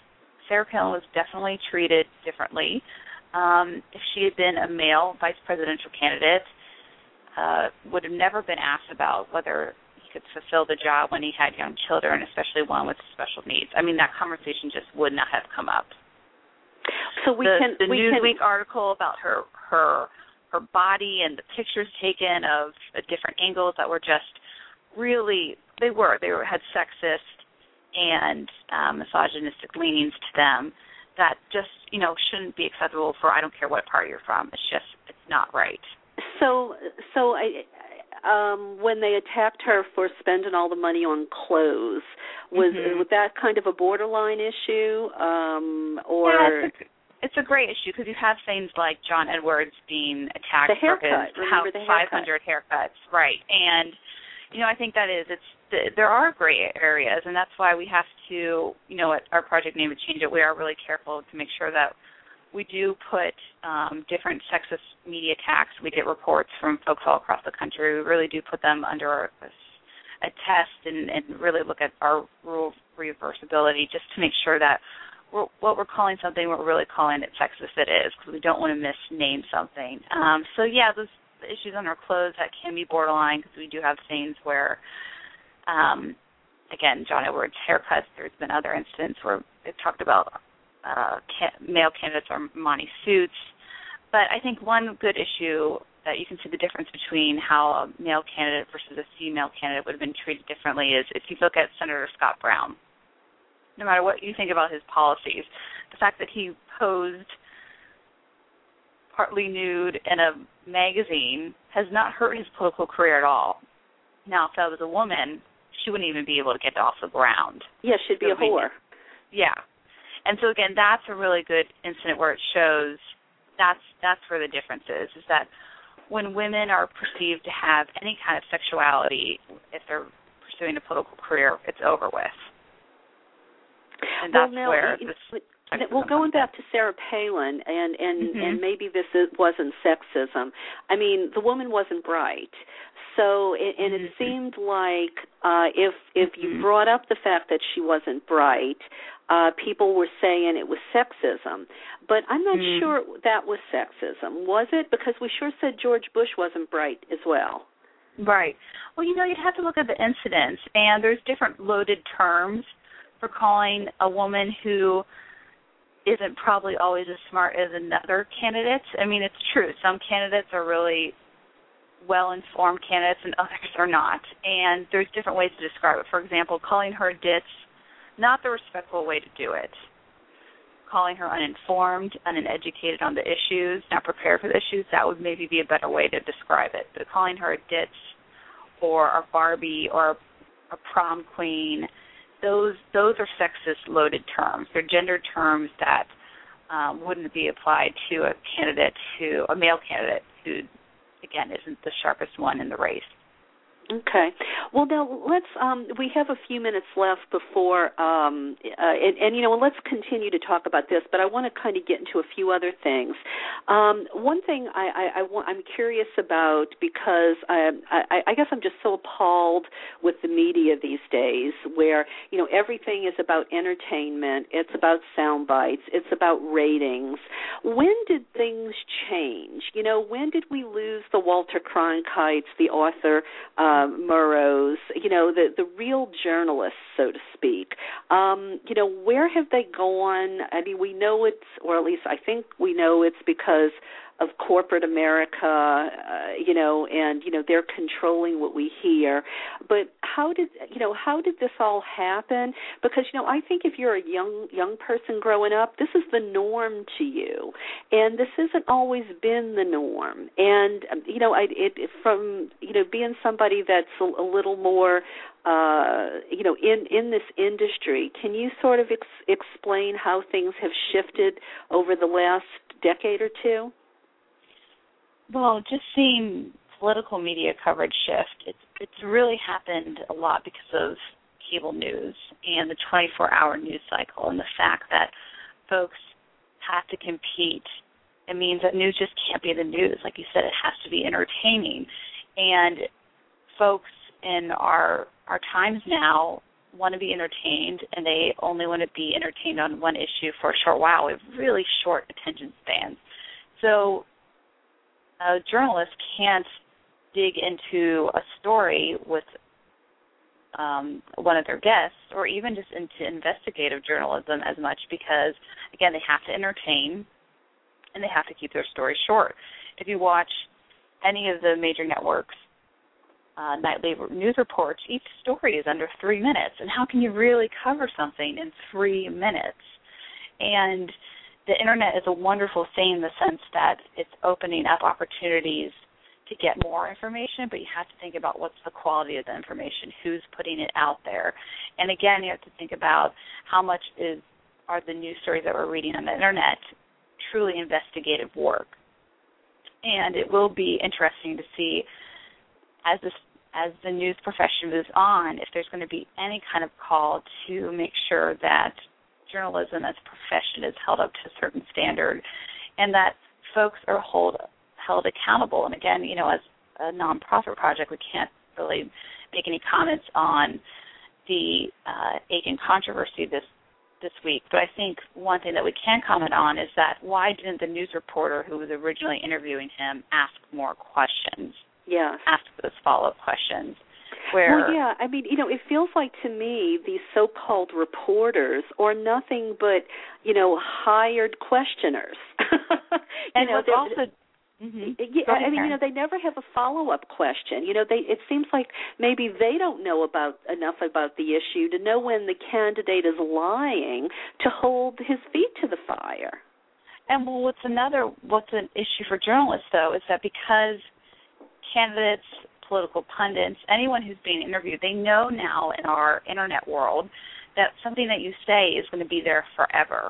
Sarah Palin was definitely treated differently. Um, if she had been a male vice presidential candidate, uh, would have never been asked about whether he could fulfill the job when he had young children, especially one with special needs. I mean, that conversation just would not have come up. So we the, can the we Newsweek can... article about her her her body and the pictures taken of uh, different angles that were just really, they were they were had sexist and um, misogynistic leanings to them that just, you know, shouldn't be acceptable for I don't care what party you're from. It's just, it's not right. So, so I, um, when they attacked her for spending all the money on clothes, was mm-hmm. was that kind of a borderline issue, um, or? Yeah, it's a, it's a great issue because you have things like John Edwards being attacked the haircut. for his house five hundred haircuts, right? And you know, I think that is it's there are gray areas, and that's why we have to, you know, at our project Name It Change It, we are really careful to make sure that we do put um, different sexist media attacks. We get reports from folks all across the country. We really do put them under a, a test and, and really look at our rule of reversibility just to make sure that we're, what we're calling something, we're really calling it sexist it is, because we don't want to misname something. Um, so, yeah, those issues on our clothes, that can be borderline because we do have things where, um, again, John Edwards' haircuts, there's been other incidents where they've talked about Uh, ca- male candidates are Monty suits. But I think one good issue that you can see the difference between how a male candidate versus a female candidate would have been treated differently is if you look at Senator Scott Brown. No matter what you think about his policies, the fact that he posed partly nude in a magazine has not hurt his political career at all. Now, if that was a woman, she wouldn't even be able to get off the ground. Yeah, she'd be so a whore. Yeah. And so, again, that's a really good incident where it shows that's that's where the difference is, is that when women are perceived to have any kind of sexuality, if they're pursuing a political career, it's over with. And that's well, now, where it, this... it, well, going back to Sarah Palin, and, and, mm-hmm. and maybe this is, wasn't sexism. I mean, the woman wasn't bright. So, and mm-hmm. it seemed like uh, if if you mm-hmm. brought up the fact that she wasn't bright, uh, people were saying it was sexism. But I'm not mm-hmm. sure that was sexism, was it? Because we sure said George Bush wasn't bright as well. Right. Well, you know, you'd have to look at the incidents, and there's different loaded terms for calling a woman who isn't probably always as smart as another candidate. I mean, it's true. Some candidates are really well-informed candidates and others are not. And there's different ways to describe it. For example, calling her a ditz, not the respectful way to do it. Calling her uninformed, uneducated on the issues, not prepared for the issues, that would maybe be a better way to describe it. But calling her a ditz or a Barbie or a prom queen, those those are sexist-loaded terms. They're gender terms that um, wouldn't be applied to a candidate who, a male candidate who, again, isn't the sharpest one in the race. Okay. Well, now let's. Um, we have a few minutes left before, um, uh, and, and you know, let's continue to talk about this. But I want to kind of get into a few other things. Um, one thing I, I, I want, I'm curious about because I, I, I guess I'm just so appalled with the media these days, where you know everything is about entertainment, it's about sound bites, it's about ratings. When did things change? You know, when did we lose the Walter Cronkites, the author? Uh, Uh, Murrows, you know, the, the real journalists, so to speak. Um, you know, where have they gone? I mean, we know it's, or at least I think we know it's because of corporate America, uh, you know, and, you know, they're controlling what we hear. But how did, you know, how did this all happen? Because, you know, I think if you're a young young person growing up, this is the norm to you. And this hasn't always been the norm. And, you know, I, it, it from, you know, being somebody that's a, a little more, uh, you know, in, in this industry, can you sort of ex- explain how things have shifted over the last decade or two? Well, just seeing political media coverage shift, it's it's really happened a lot because of cable news and the twenty-four hour news cycle and the fact that folks have to compete. It means that news just can't be the news. Like you said, it has to be entertaining. And folks in our our times now want to be entertained, and they only want to be entertained on one issue for a short while. We have really short attention spans. So a journalist can't dig into a story with um, one of their guests, or even just into investigative journalism as much, because, again, they have to entertain and they have to keep their story short. If you watch any of the major networks' uh, nightly news reports, each story is under three minutes. And how can you really cover something in three minutes? And the Internet is a wonderful thing in the sense that it's opening up opportunities to get more information, but you have to think about what's the quality of the information, who's putting it out there. And again, you have to think about how much is are the news stories that we're reading on the Internet truly investigative work. And it will be interesting to see as this as the news profession moves on, if there's going to be any kind of call to make sure that journalism as a profession is held up to a certain standard, and that folks are hold, held accountable. And again, you know, as a nonprofit project, we can't really make any comments on the uh, Aiken controversy this this week. But I think one thing that we can comment on is that why didn't the news reporter who was originally interviewing him ask more questions? Yes. Ask those follow-up questions. Where, well, yeah, I mean, you know, it feels like to me these so-called reporters are nothing but, you know, hired questioners. and you know, what's also... Mm-hmm. Yeah, I mean, you know, they never have a follow-up question. You know, they it seems like maybe they don't know about enough about the issue to know when the candidate is lying to hold his feet to the fire. And well, what's another, what's an issue for journalists, though, is that because candidates, political pundits, anyone who's being interviewed, they know now in our Internet world that something that you say is going to be there forever.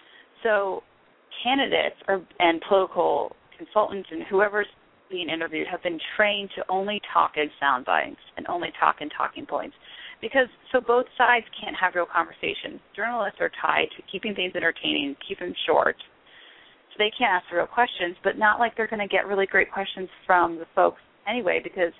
So candidates are, and political consultants and whoever's being interviewed have been trained to only talk in sound bites and only talk in talking points, because so both sides can't have real conversations. Journalists are tied to keeping things entertaining, keep them short, so they can't ask the real questions, but not like they're going to get really great questions from the folks anyway, because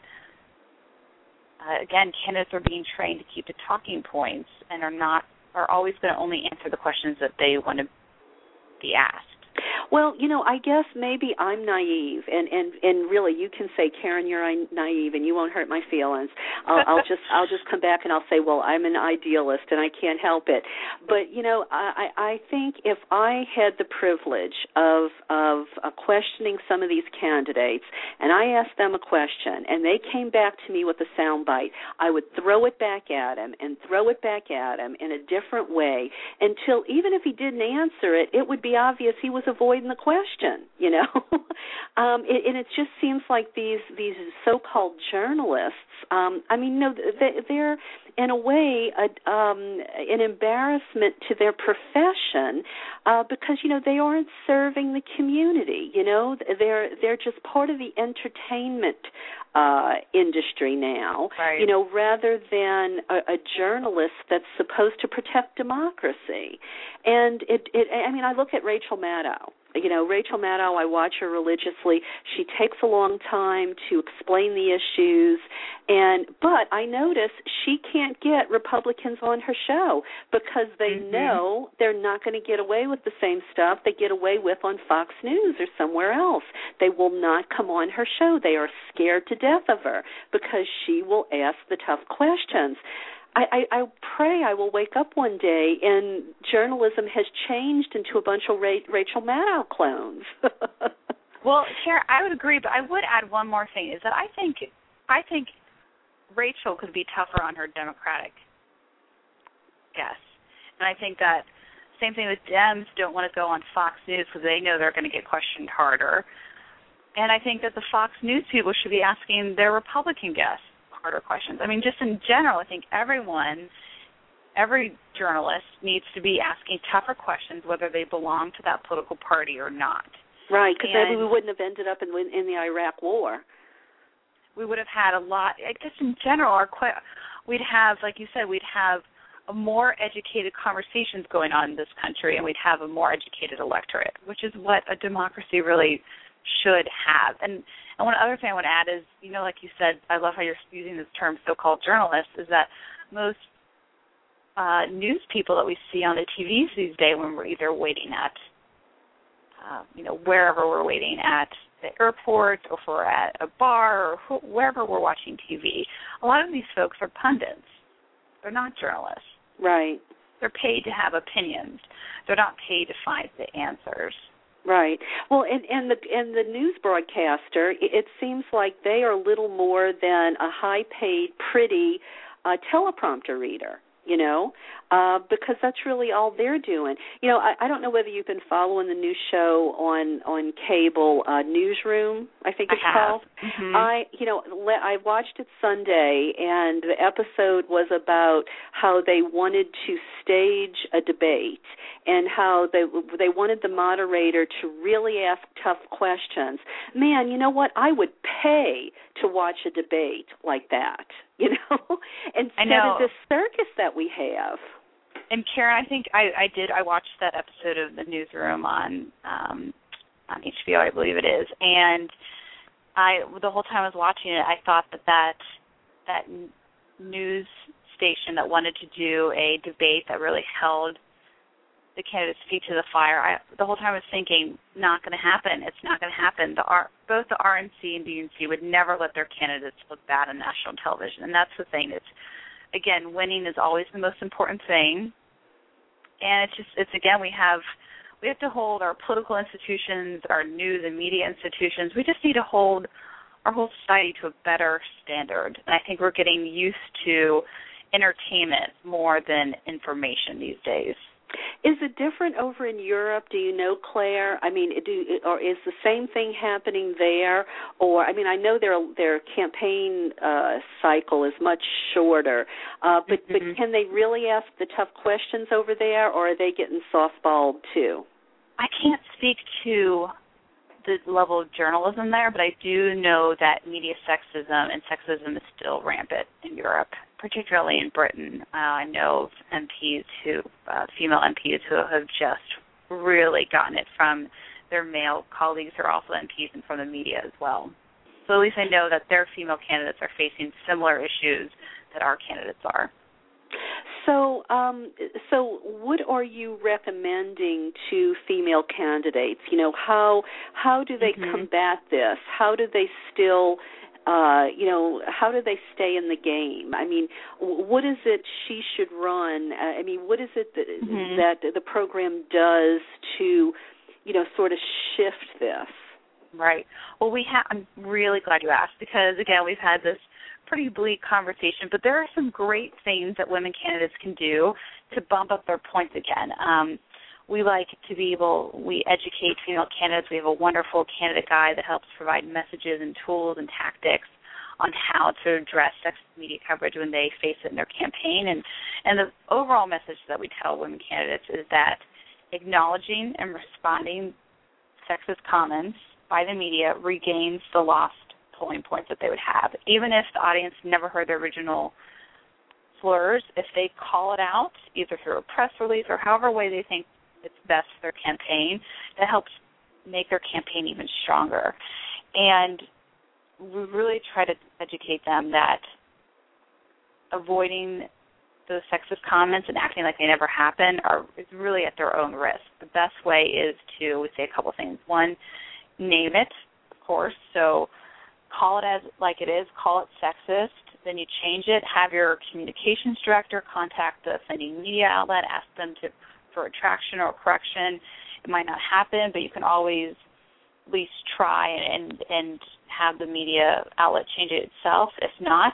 uh, again, candidates are being trained to keep the talking points and are not are always going to only answer the questions that they want to be asked. Well, you know, I guess maybe I'm naive, and, and, and really, you can say, Karen, you're naive, and you won't hurt my feelings. I'll, I'll just I'll just come back and I'll say, well, I'm an idealist, and I can't help it. But you know, I, I think if I had the privilege of of uh, questioning some of these candidates, and I asked them a question, and they came back to me with a soundbite, I would throw it back at him and throw it back at him in a different way until even if he didn't answer it, it would be obvious he was avoiding the question, you know. um, it, and it just seems like these these so-called journalists, um, I mean, no, they, they're in a way a, um, an embarrassment to their profession uh, because, you know, they aren't serving the community, you know. They're, they're just part of the entertainment uh, industry now, right. you know, rather than a, a journalist that's supposed to protect democracy. And, it, it, I mean, I look at Rachel Maddow. You know, Rachel Maddow, I watch her religiously. She takes a long time to explain the issues, and but I notice she can't get Republicans on her show because they mm-hmm. know they're not going to get away with the same stuff they get away with on Fox News or somewhere else. They will not come on her show. They are scared to death of her because she will ask the tough questions. I, I, I pray I will wake up one day and journalism has changed into a bunch of Ra- Rachel Maddow clones. Well, Karen, I would agree, but I would add one more thing, is that I think I think Rachel could be tougher on her Democratic guests. And I think that same thing with Dems don't want to go on Fox News because they know they're going to get questioned harder. And I think that the Fox News people should be asking their Republican guests harder questions. I mean, just in general, I think everyone, every journalist needs to be asking tougher questions whether they belong to that political party or not. Right, because maybe we wouldn't have ended up in, in the Iraq War. We would have had a lot, I guess in general, our we'd have, like you said, we'd have a more educated conversations going on in this country, and we'd have a more educated electorate, which is what a democracy really should have. And and one other thing I want to add is, you know, like you said, I love how you're using this term so-called journalists, is that most uh, news people that we see on the T Vs these days when we're either waiting at, uh, you know, wherever we're waiting at the airport, or if we're at a bar, or wh- wherever we're watching T V. A lot of these folks are pundits. They're not journalists. Right. They're paid to have opinions. They're not paid to find the answers. Right. Well, and, and the and the news broadcaster, it, it seems like they are little more than a high-paid, pretty uh, teleprompter reader, you know, uh, because that's really all they're doing. You know, I, I don't know whether you've been following the new show on on cable, uh, Newsroom, I think it's I have. called. Mm-hmm. I, you know, le- I watched it Sunday, and the episode was about how they wanted to stage a debate and how they they wanted the moderator to really ask tough questions. Man, you know what? I would pay to watch a debate like that, you know, instead know. of this circus that we have. And Karen, I think I, I did. I watched that episode of The Newsroom on um, on H B O, I believe it is, and I the whole time I was watching it, I thought that that that news station that wanted to do a debate that really held the candidates' feet to the fire, I, the whole time I was thinking, not going to happen. It's not going to happen. The R, both the R N C and D N C would never let their candidates look bad on national television, and that's the thing. It's again, winning is always the most important thing, and it's just it's again we have we have to hold our political institutions, our news and media institutions. We just need to hold our whole society to a better standard, and I think we're getting used to entertainment more than information these days. Is it different over in Europe? Do you know, Claire? I mean, do or is the same thing happening there? Or I mean, I know their their campaign uh, cycle is much shorter, uh, but mm-hmm. but can they really ask the tough questions over there, or are they getting softballed too? I can't speak to the level of journalism there, but I do know that media sexism and sexism is still rampant in Europe, particularly in Britain. Uh, I know of M Ps who, uh, female M Ps who have just really gotten it from their male colleagues who are also M Ps and from the media as well. So at least I know that their female candidates are facing similar issues that our candidates are. So, um, so what are you recommending to female candidates? You know, how how do they mm-hmm. combat this? How do they still, uh, you know, how do they stay in the game? I mean, what is it she should run? I mean, what is it that, mm-hmm. that the program does to, you know, sort of shift this? Right. Well, we have. I'm really glad you asked because again, we've had this pretty bleak conversation, but there are some great things that women candidates can do to bump up their points again. Um, we like to be able, we educate female candidates. We have a wonderful candidate guide that helps provide messages and tools and tactics on how to address sexist media coverage when they face it in their campaign. And, and the overall message that we tell women candidates is that acknowledging and responding sexist comments by the media regains the lost polling points that they would have. Even if the audience never heard the original slurs, if they call it out, either through a press release or however way they think it's best for their campaign, that helps make their campaign even stronger. And we really try to educate them that avoiding those sexist comments and acting like they never happen are is really at their own risk. The best way is to, we say a couple things. One, name it, of course. So call it as like it is, call it sexist, then you change it, have your communications director contact the offending media outlet, ask them to for retraction or correction. It might not happen, but you can always at least try and and have the media outlet change it itself. If not,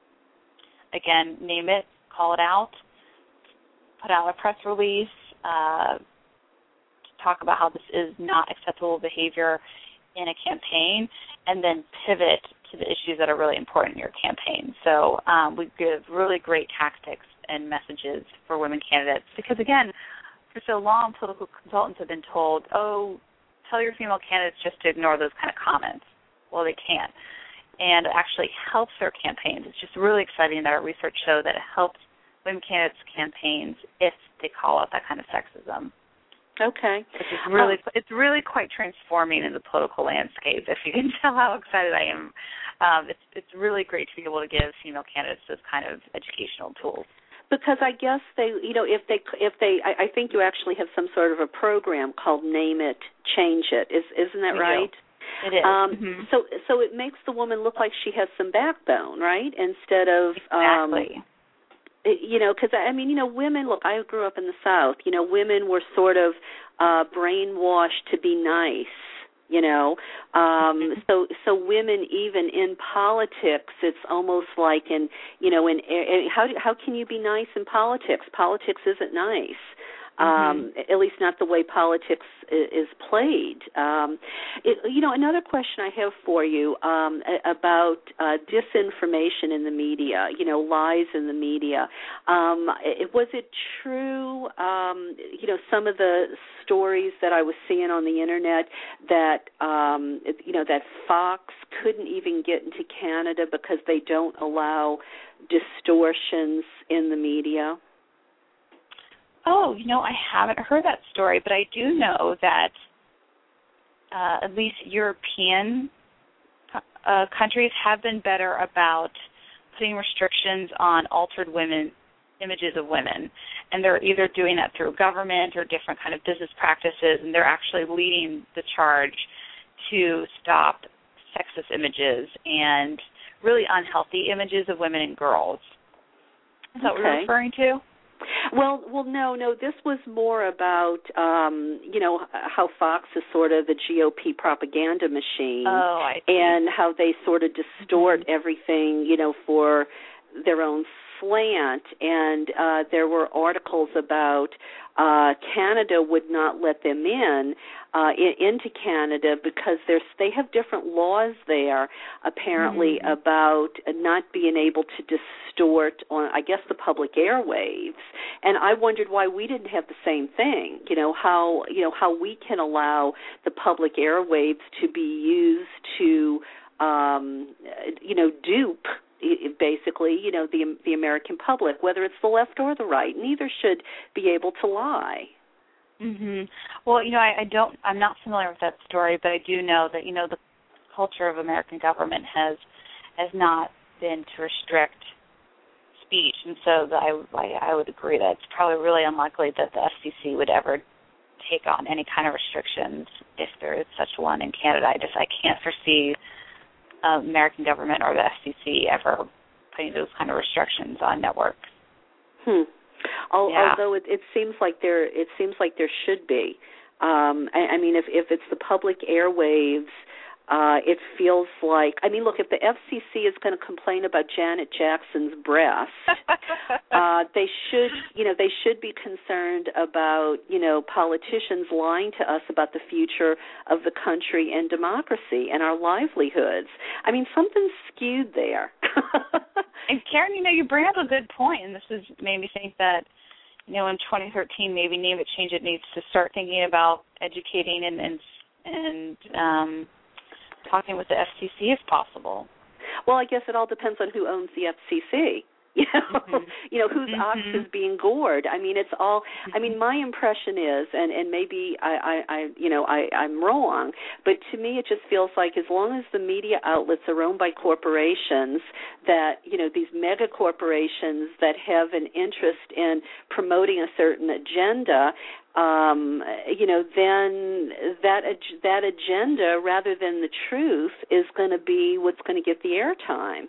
again, name it, call it out, put out a press release, uh, talk about how this is not acceptable behavior in a campaign, and then pivot to the issues that are really important in your campaign. So um, we give really great tactics and messages for women candidates because, again, for so long, political consultants have been told, oh, tell your female candidates just to ignore those kind of comments. Well, they can't. And it actually helps their campaigns. It's just really exciting that our research shows that it helps women candidates' campaigns if they call out that kind of sexism. Okay. Which is really, um, it's really quite transforming in the political landscape. If you can tell how excited I am, um, it's it's really great to be able to give female candidates those kind of educational tools. Because I guess they, you know, if they, if they, I, I think you actually have some sort of a program called Name It, Change It. Is isn't that we right? Do. It is. Um, mm-hmm. So, so it makes the woman look like she has some backbone, right? Instead of exactly. Um, you know, because, I mean, you know, women, look, I grew up in the South. You know, women were sort of uh, brainwashed to be nice, you know. Um, so so women, even in politics, it's almost like in, you know, in, in how, do, how can you be nice in politics? Politics isn't nice. Um, mm-hmm. At least not the way politics is played. Um, it, you know, another question I have for you um, about uh, disinformation in the media, you know, lies in the media. Um, it, was it true, um, you know, some of the stories that I was seeing on the Internet that, um, you know, that Fox couldn't even get into Canada because they don't allow distortions in the media? Oh, you know, I haven't heard that story, but I do know that uh, at least European uh, countries have been better about putting restrictions on altered women, images of women, and they're either doing that through government or different kind of business practices, and they're actually leading the charge to stop sexist images and really unhealthy images of women and girls. Is that okay. what you're referring to? Well, well, no, no. This was more about, um, you know, how Fox is sort of the G O P propaganda machine, oh, I see. and how they sort of distort mm-hmm. everything, you know, for their own slant. And uh, there were articles about uh, Canada would not let them in, uh, in into Canada because there's they have different laws there, apparently, mm-hmm. about not being able to distort on, I guess, the public airwaves. And I wondered why we didn't have the same thing. You know how you know how we can allow the public airwaves to be used to, um, you know, dupe. Basically, you know, the the American public, whether it's the left or the right, neither should be able to lie. Mhm. Well, you know, I, I don't. I'm not familiar with that story, but I do know that you know the culture of American government has has not been to restrict speech, and so the, I, I I would agree that it's probably really unlikely that the F C C would ever take on any kind of restrictions if there is such one in Canada. I just I can't foresee Uh, American government or the F C C ever putting those kind of restrictions on networks. Hmm. Al- yeah. Although it, it seems like there, it seems like there should be. Um, I, I mean, if if it's the public airwaves, uh, it feels like. I mean, look, if the F C C is going to complain about Janet Jackson's breasts, uh, they should, you know, they should be concerned about, you know, politicians lying to us about the future of the country and democracy and our livelihoods. I mean, something's skewed there. And Karen, you know, you bring up a good point, and this has made me think that, you know, in twenty thirteen, maybe Name It, Change It needs to start thinking about educating and and, and um, talking with the F C C if possible. Well, I guess it all depends on who owns the F C C. You know, mm-hmm. you know whose mm-hmm. ox is being gored. I mean, it's all. I mean, my impression is, and, and maybe I, I, I, you know, I, I'm wrong, but to me, it just feels like as long as the media outlets are owned by corporations, that you know these mega corporations that have an interest in promoting a certain agenda, um, you know, then that that agenda, rather than the truth, is going to be what's going to get the airtime.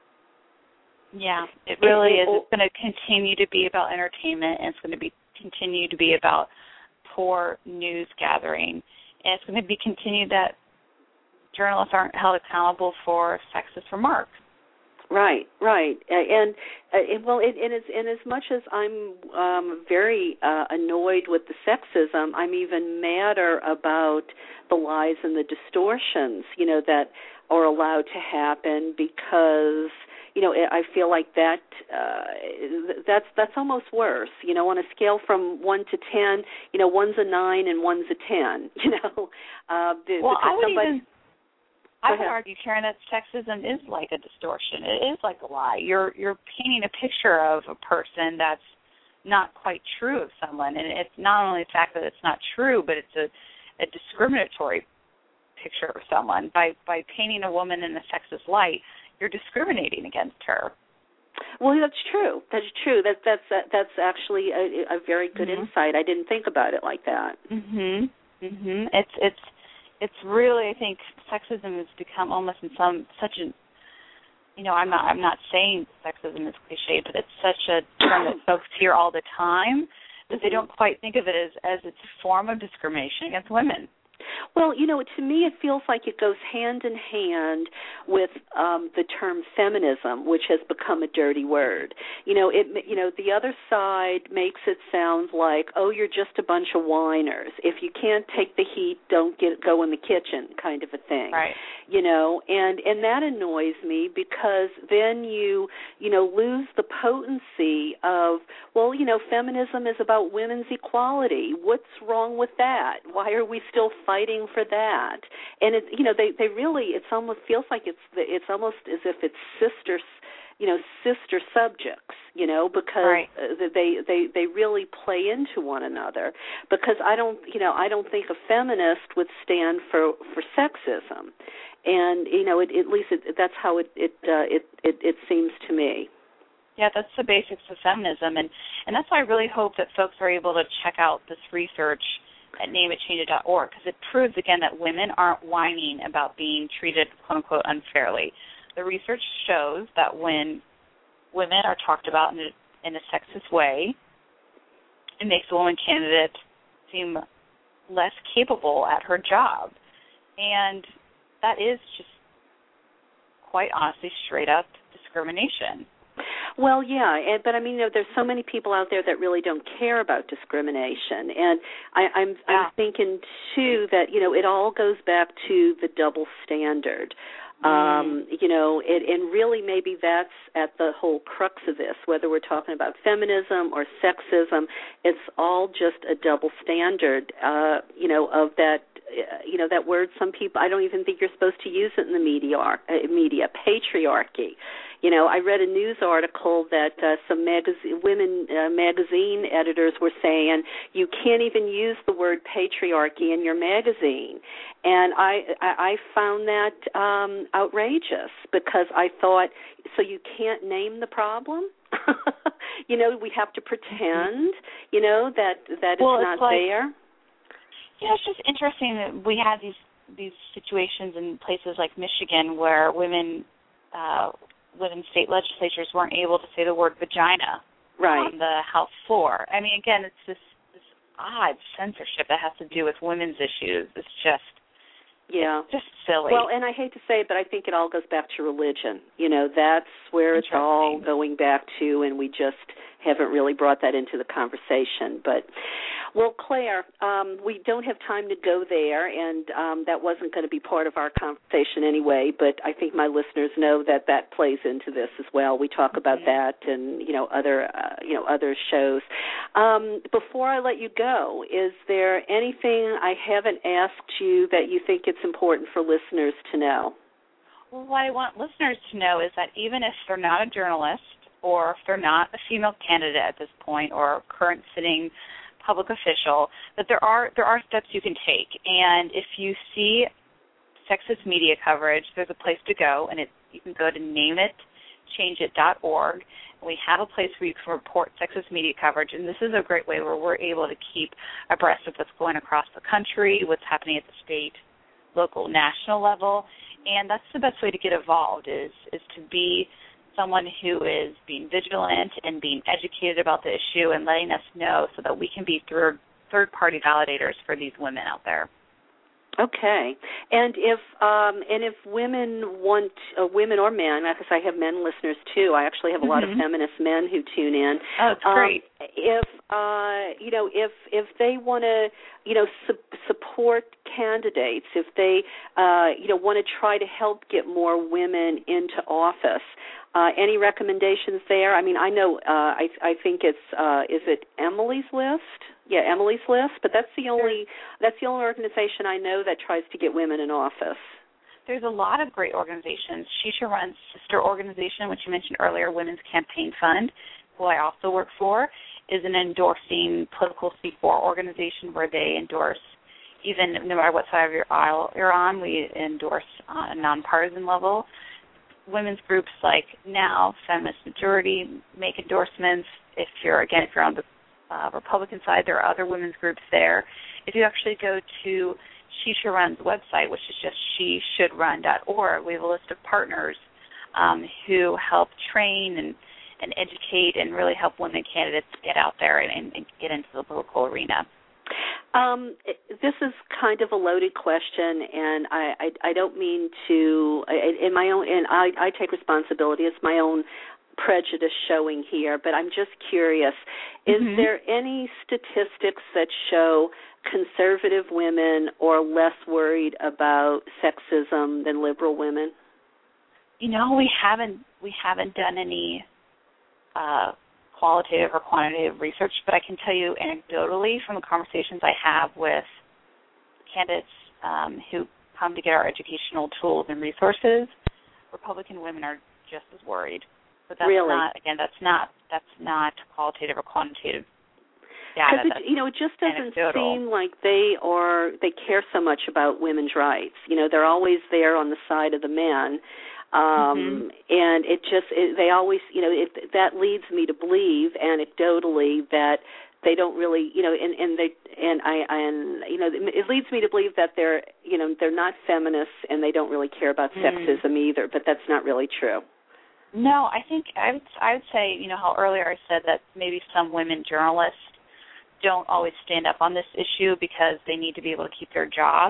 Yeah, it really it, it, is. It's going to continue to be about entertainment, and it's going to be continue to be about poor news gathering, and it's going to be continued that journalists aren't held accountable for sexist remarks. Right, right, and, and well, it, and, as, and as much as I'm um, very uh, annoyed with the sexism, I'm even madder about the lies and the distortions, you know, that are allowed to happen because. You know, I feel like that uh, that's that's almost worse. You know, on a scale from one to ten, you know, one's a nine and one's a ten. You know, uh, well, I would somebody, even I would argue, Karen, that sexism is like a distortion. It is like a lie. You're you're painting a picture of a person that's not quite true of someone, and it's not only the fact that it's not true, but it's a, a discriminatory picture of someone by by painting a woman in a sexist light. You're discriminating against her. Well, that's true. That's true. That that's that's actually a, a very good mm-hmm. insight. I didn't think about it like that. Mhm. Mhm. It's it's it's really, I think, sexism has become almost in some such a, you know, I'm not I'm not saying sexism is cliche, but it's such a term that folks hear all the time that mm-hmm. they don't quite think of it as as it's a form of discrimination against women. Well, you know, to me it feels like it goes hand in hand with um, the term feminism, which has become a dirty word. You know, it. You know, the other side makes it sound like, oh, you're just a bunch of whiners. If you can't take the heat, don't get go in the kitchen, kind of a thing. Right. You know, and and that annoys me because then you you know lose the potency of, well, you know, feminism is about women's equality. What's wrong with that? Why are we still fighting for that? And it, you know, they, they really, it's almost feels like it's it's almost as if it's sister, you know, sister subjects, you know, because right. they they they really play into one another. Because I don't, you know, I don't think a feminist would stand for for sexism, and you know, it, at least it, that's how it it, uh, it it it seems to me. Yeah, that's the basics of feminism, and and that's why I really hope that folks are able to check out this research at name it change it dot org, because it proves, again, that women aren't whining about being treated, quote-unquote, unfairly. The research shows that when women are talked about in a, in a sexist way, it makes a woman candidate seem less capable at her job. And that is just, quite honestly, straight-up discrimination. Well, yeah, and, but I mean, you know, there's so many people out there that really don't care about discrimination, and I, I'm yeah. I'm thinking too that you know it all goes back to the double standard. Mm. Um, you know, it, and really maybe that's at the whole crux of this, whether we're talking about feminism or sexism, it's all just a double standard, uh, you know, of that, uh, you know, that word some people, I don't even think you're supposed to use it in the media, uh, media patriarchy. You know, I read a news article that uh, some magazine, women uh, magazine editors were saying you can't even use the word patriarchy in your magazine, and I I found that um, outrageous because I thought, so you can't name the problem? You know, we have to pretend, you know, that that well, it's not it's like, there. You know, it's just interesting that we have these these situations in places like Michigan where women. Uh, Women state legislatures weren't able to say the word vagina right. on the House floor. I mean, again, it's this, this odd censorship that has to do with women's issues. It's just, yeah, it's just silly. Well, and I hate to say it, but I think it all goes back to religion. You know, that's where it's all going back to, and we just haven't really brought that into the conversation. But, well, Claire, um, we don't have time to go there, and um, that wasn't going to be part of our conversation anyway, but I think my listeners know that that plays into this as well. We talk about that and, you know, other, uh, you know, other shows. Um, before I let you go, is there anything I haven't asked you that you think it's important for listeners to know? Well, what I want listeners to know is that even if they're not a journalist, or if they're not a female candidate at this point or a current sitting public official, that there are there are steps you can take. And if you see sexist media coverage, there's a place to go, and it, you can go to name it change it dot org. We have a place where you can report sexist media coverage, and this is a great way where we're able to keep abreast of what's going across the country, what's happening at the state, local, national level. And that's the best way to get involved is is to be someone who is being vigilant and being educated about the issue and letting us know so that we can be third, third-party validators for these women out there. Okay, and if um, and if women want, uh, women or men, because I have men listeners too. I actually have a mm-hmm. lot of feminist men who tune in. Oh, it's great. Um, if uh, you know, if if they want to, you know, su- support candidates, if they, uh, you know, want to try to help get more women into office, uh, any recommendations there? I mean, I know, uh, I I think it's, uh, is it Emily's List? Yeah, Emily's List, but that's the only that's the only organization I know that tries to get women in office. There's a lot of great organizations. Shisha runs sister organization, which you mentioned earlier, Women's Campaign Fund, who I also work for, is an endorsing political C four organization where they endorse, even no matter what side of your aisle you're on, we endorse on a nonpartisan level. women's groups like Now, Feminist Majority make endorsements. If you're, again, if you're on the uh, Republican side, there are other women's groups there. If you actually go to She Should Run's website, which is just she should run dot org, we have a list of partners um, who help train and, and educate and really help women candidates get out there and, and get into the political arena. Um, this is kind of a loaded question, and I, I, I don't mean to, in my own, and I, I take responsibility. It's my own prejudice showing here, but I'm just curious. Is mm-hmm. there any statistics that show conservative women are less worried about sexism than liberal women? You know, we haven't we haven't done any uh, qualitative or quantitative research, but I can tell you anecdotally from the conversations I have with candidates um, who come to get our educational tools and resources, Republican women are just as worried. But that's really? not, again, that's not that's not qualitative or quantitative data. Because you know, it just doesn't seem like they are they care so much about women's rights. You know, they're always there on the side of the men. Um, mm-hmm. And it just, it, they always, you know, it, that leads me to believe anecdotally that they don't really, you know, and, and they, and I, and, you know, it leads me to believe that they're, you know, they're not feminists and they don't really care about mm-hmm. sexism either, but that's not really true. No, I think I would, I would say, you know, how earlier I said that maybe some women journalists don't always stand up on this issue because they need to be able to keep their job.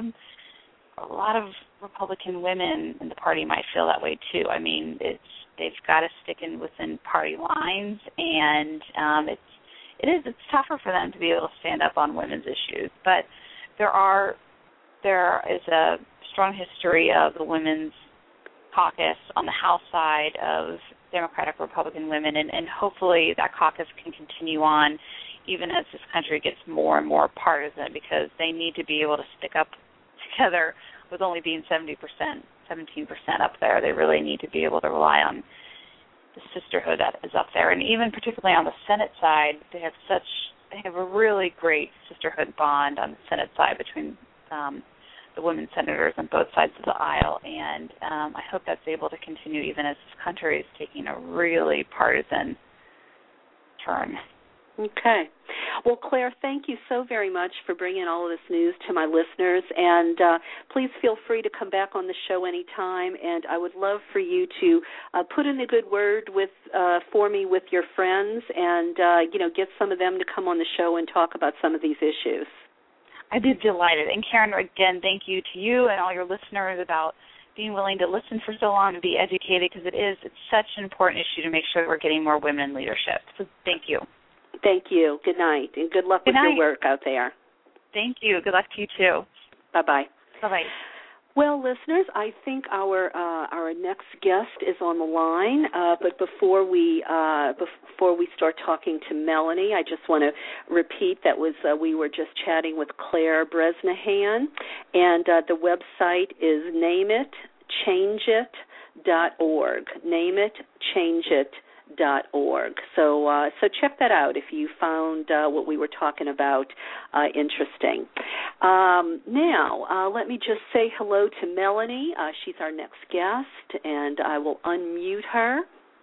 A lot of Republican women in the party might feel that way too. I mean, it's they've got to stick in within party lines, and um, it's it is it's tougher for them to be able to stand up on women's issues. But there are there is a strong history of the women's caucus on the House side of Democratic Republican women, and, and hopefully that caucus can continue on even as this country gets more and more partisan, because they need to be able to stick up together. With only being seventy percent, seventeen percent up there, they really need to be able to rely on the sisterhood that is up there. And even particularly on the Senate side, they have such, they have a really great sisterhood bond on the Senate side between um, the women senators on both sides of the aisle. And um, I hope that's able to continue even as this country is taking a really partisan turn. Okay. Well, Claire, thank you so very much for bringing all of this news to my listeners, and uh, please feel free to come back on the show anytime, and I would love for you to uh, put in a good word with uh, for me with your friends and, uh, you know, get some of them to come on the show and talk about some of these issues. I'd be delighted. And, Karen, again, thank you to you and all your listeners about being willing to listen for so long and be educated, because it is, it's such an important issue to make sure that we're getting more women in leadership. So thank you. Thank you. Good night, and good luck good with night. your work out there. Thank you. Good luck to you, too. Bye-bye. Bye-bye. Well, listeners, I think our uh, our next guest is on the line. Uh, but before we uh, before we start talking to Melanie, I just want to repeat that was uh, we were just chatting with Claire Bresnahan, and uh, the website is name it change it dot org. name it change it dot org. So uh, so check that out if you found uh, what we were talking about uh, interesting. Um, now, uh, let me just say hello to Melanie. Uh, she's our next guest, and I will unmute her.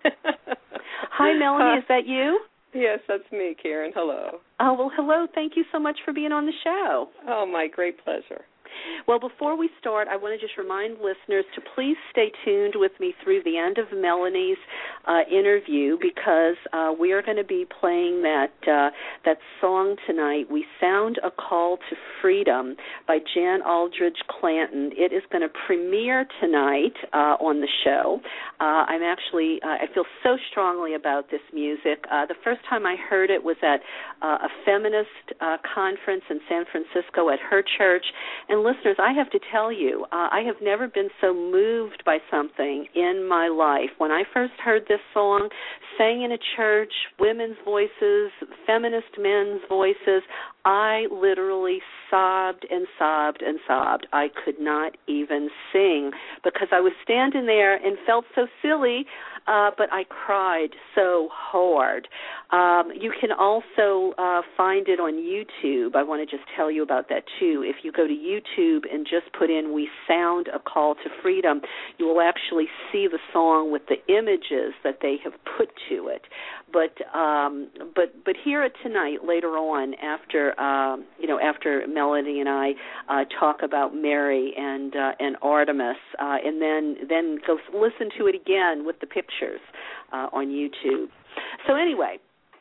Hi, Melanie. Is that you? Yes, that's me, Karen. Hello. Oh, well, hello. Thank you so much for being on the show. Oh, my great pleasure. Well, before we start, I want to just remind listeners to please stay tuned with me through the end of Melanie's uh, interview, because uh, we are going to be playing that uh, that song tonight, We Sound a Call to Freedom, by Jan Aldridge Clanton. It is going to premiere tonight uh, on the show. Uh, I'm actually, uh, I feel so strongly about this music. Uh, the first time I heard it was at uh, a feminist uh, conference in San Francisco at her church. And listeners, I have to tell you, uh, I have never been so moved by something in my life. When I first heard this song, sang in a church, women's voices, feminist men's voices, I literally sobbed and sobbed and sobbed. I could not even sing because I was standing there and felt so silly uh, but I cried so hard. Um, you can also uh, find it on YouTube. I want to just tell you about that, too. If you go to YouTube and just put in "We Sound a Call to Freedom," you will actually see the song with the images that they have put to it. But um, but but hear it tonight later on after um, you know after Melanie and I uh, talk about Mary and uh, and Artemis, uh, and then then go listen to it again with the pictures uh, on YouTube. So anyway.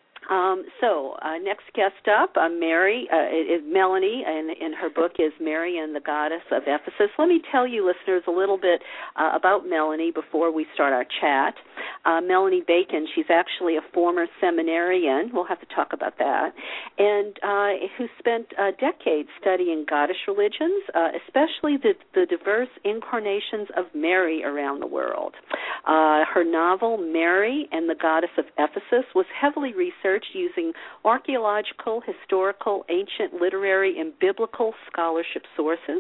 Um, so uh, next guest up, uh, Mary, uh, is Melanie, and, and her book is Mary and the Goddess of Ephesus. Let me tell you, listeners, a little bit uh, about Melanie before we start our chat. Uh, Melanie Bacon, she's actually a former seminarian. We'll have to talk about that. And uh, who spent uh, decades studying goddess religions, uh, especially the, the diverse incarnations of Mary around the world. Uh, her novel, Mary and the Goddess of Ephesus, was heavily researched using archaeological, historical, ancient, literary, and biblical scholarship sources.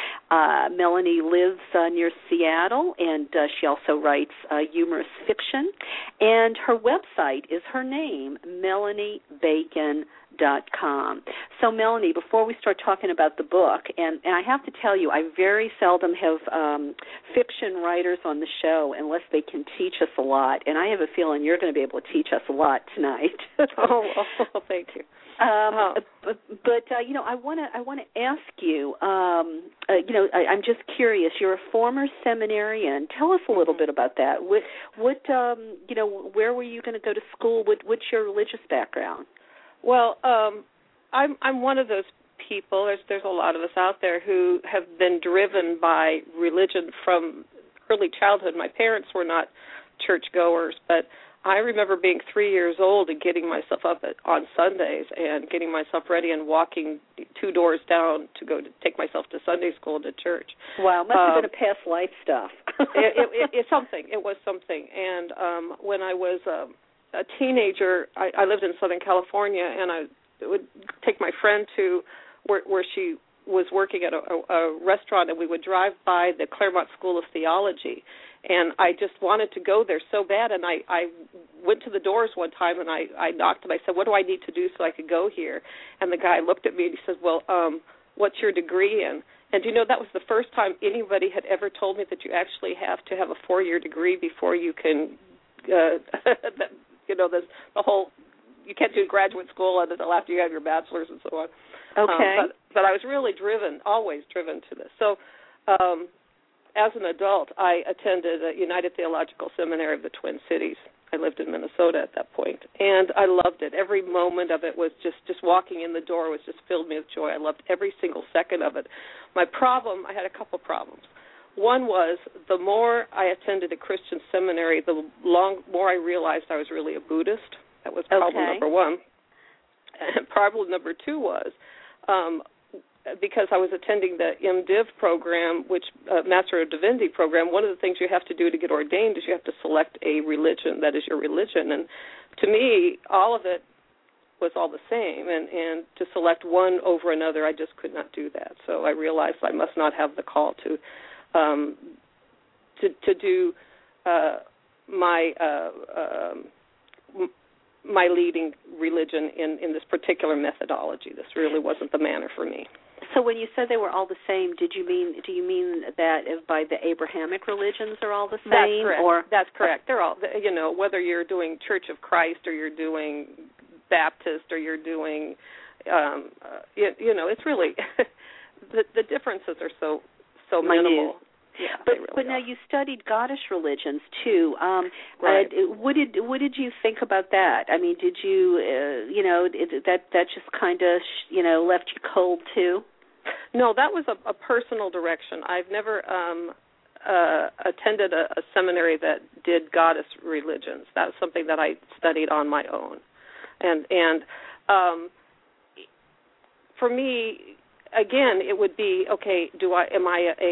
Uh, Melanie lives uh, near Seattle, and uh, she also writes uh, humorous fiction. And her website is her name, melanie bacon dot com. So, Melanie, before we start talking about the book, and, and I have to tell you, I very seldom have um, fiction writers on the show unless they can teach us a lot, and I have a feeling you're going to be able to teach us a lot tonight. oh, well, thank you. Um, oh. But, but uh, you know, I want to I want to ask you. Um, uh, you know, I, I'm just curious. You're a former seminarian. Tell us a little bit about that. What, what um, you know, where were you going to go to school? What, what's your religious background? Well, um, I'm I'm one of those people. There's there's a lot of us out there who have been driven by religion from early childhood. My parents were not churchgoers, but I remember being three years old and getting myself up at, on Sundays and getting myself ready and walking two doors down to go to take myself to Sunday school to church. Wow, must have um, been a past life stuff. it, it, it, it's something. It was something. And um, when I was um, a teenager, I, I lived in Southern California, and I would take my friend to where, where she was working at a, a, a restaurant, and we would drive by the Claremont School of Theology. And I just wanted to go there so bad, and I, I went to the doors one time, and I, I knocked, and I said, what do I need to do so I could go here? And the guy looked at me, and he said, well, um, what's your degree in? And, you know, that was the first time anybody had ever told me that you actually have to have a four-year degree before you can, uh, you know, the, the whole, you can't do graduate school until after you have your bachelor's and so on. Okay. Um, but, but I was really driven, always driven to this. So, um as an adult, I attended a United Theological Seminary of the Twin Cities. I lived in Minnesota at that point, and I loved it. Every moment of it was just, just walking in the door was just filled me with joy. I loved every single second of it. My problem, I had a couple problems. One was the more I attended a Christian seminary, the long, more I realized I was really a Buddhist. That was problem okay. number one. And problem number two was um, because I was attending the MDiv program, which uh, Master of Divinity program, one of the things you have to do to get ordained is you have to select a religion that is your religion. And to me, all of it was all the same. And, and to select one over another, I just could not do that. So I realized I must not have the call to um, to, to do uh, my uh, um, my leading religion in, in this particular methodology. This really wasn't the manner for me. So when you said they were all the same, did you mean do you mean that if by the Abrahamic religions are all the same? That's correct. Or That's correct. They're all, you know, whether you're doing Church of Christ or you're doing Baptist or you're doing, um, uh, you, you know, it's really the the differences are so so minimal. Yeah, but really but now are. you studied goddess religions too. Um, right. uh, what did what did you think about that? I mean, did you uh, you know it, that that just kind of you know left you cold too? No, that was a, a personal direction. I've never um, uh, attended a, a seminary that did goddess religions. That was something that I studied on my own, and and um, for me. Again, it would be, okay, do I am I a, a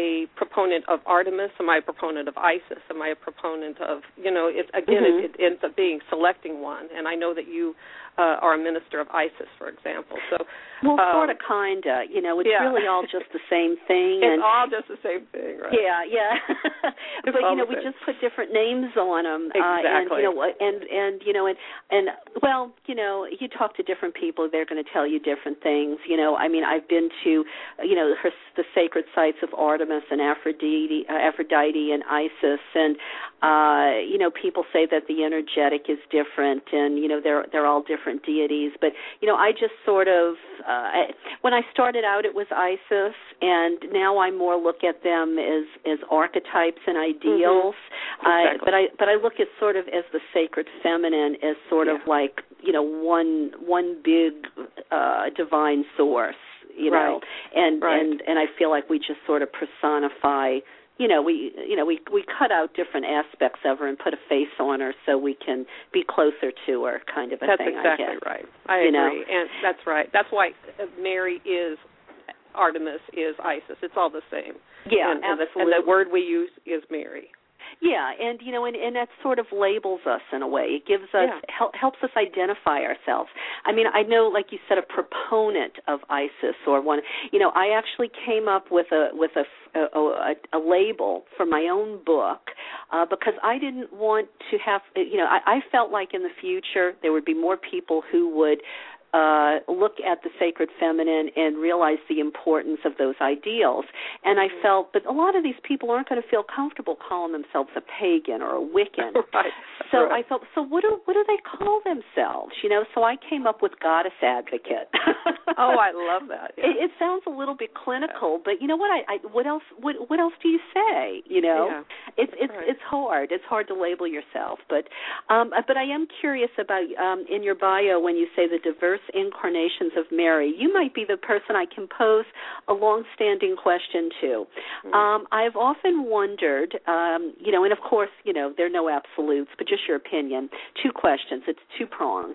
proponent of Artemis? Am I a proponent of Isis? Am I a proponent of, you know, it, again, mm-hmm. it, it ends up being selecting one. And I know that you uh, are a minister of Isis, for example. So, well, um, sort of, kind of. You know, it's yeah. really all just the same thing. It's and all just the same thing, right? Yeah, yeah. But, you know, we just put different names on them. Exactly. Uh, and, you know, and, and, you know, and, and, well, you know, you talk to different people, they're going to tell you different things. You know, I mean, I've been to, you know, her, the sacred sites of Artemis and Aphrodite, uh, Aphrodite and Isis, and, uh, you know, people say that the energetic is different, and, you know, they're, they're all different deities. But, you know, I just sort of, uh, when I started out, it was Isis, and now I more look at them as, as archetypes and ideals. Mm-hmm. Exactly. Uh, but I but I look at sort of as the sacred feminine as sort yeah. of like, you know, one one big uh, divine source, you know, right. and right. and and I feel like we just sort of personify. You know, we you know we we cut out different aspects of her and put a face on her so we can be closer to her, kind of a that's thing. That's exactly I guess. right. I you agree, know? and that's right. That's why Mary is Artemis, is Isis. It's all the same. Yeah, and, absolutely. And the, and the word we use is Mary. Yeah, and you know, and, and that sort of labels us in a way. It gives us yeah. help, helps us identify ourselves. I mean, I know, like you said, a proponent of Isis or one. You know, I actually came up with a with a a, a, a label for my own book uh, because I didn't want to have. You know, I, I felt like in the future there would be more people who would. Uh, look at the sacred feminine and realize the importance of those ideals. And I felt, but a lot of these people aren't going to feel comfortable calling themselves a pagan or a Wiccan. Right. So right. I thought, so what do what do they call themselves? You know, so I came up with Goddess Advocate. Oh, I love that. Yeah. It, it sounds a little bit clinical, but you know what? I, I what else? What what else do you say? You know, yeah. it's it's right. it's hard. It's hard to label yourself, but um, but I am curious about um, in your bio when you say the diverse incarnations of Mary. You might be the person I can pose a long-standing question to. Mm-hmm. Um, I've often wondered, um, you know, and of course, you know, there are no absolutes, but just your opinion. Two questions. It's two-pronged.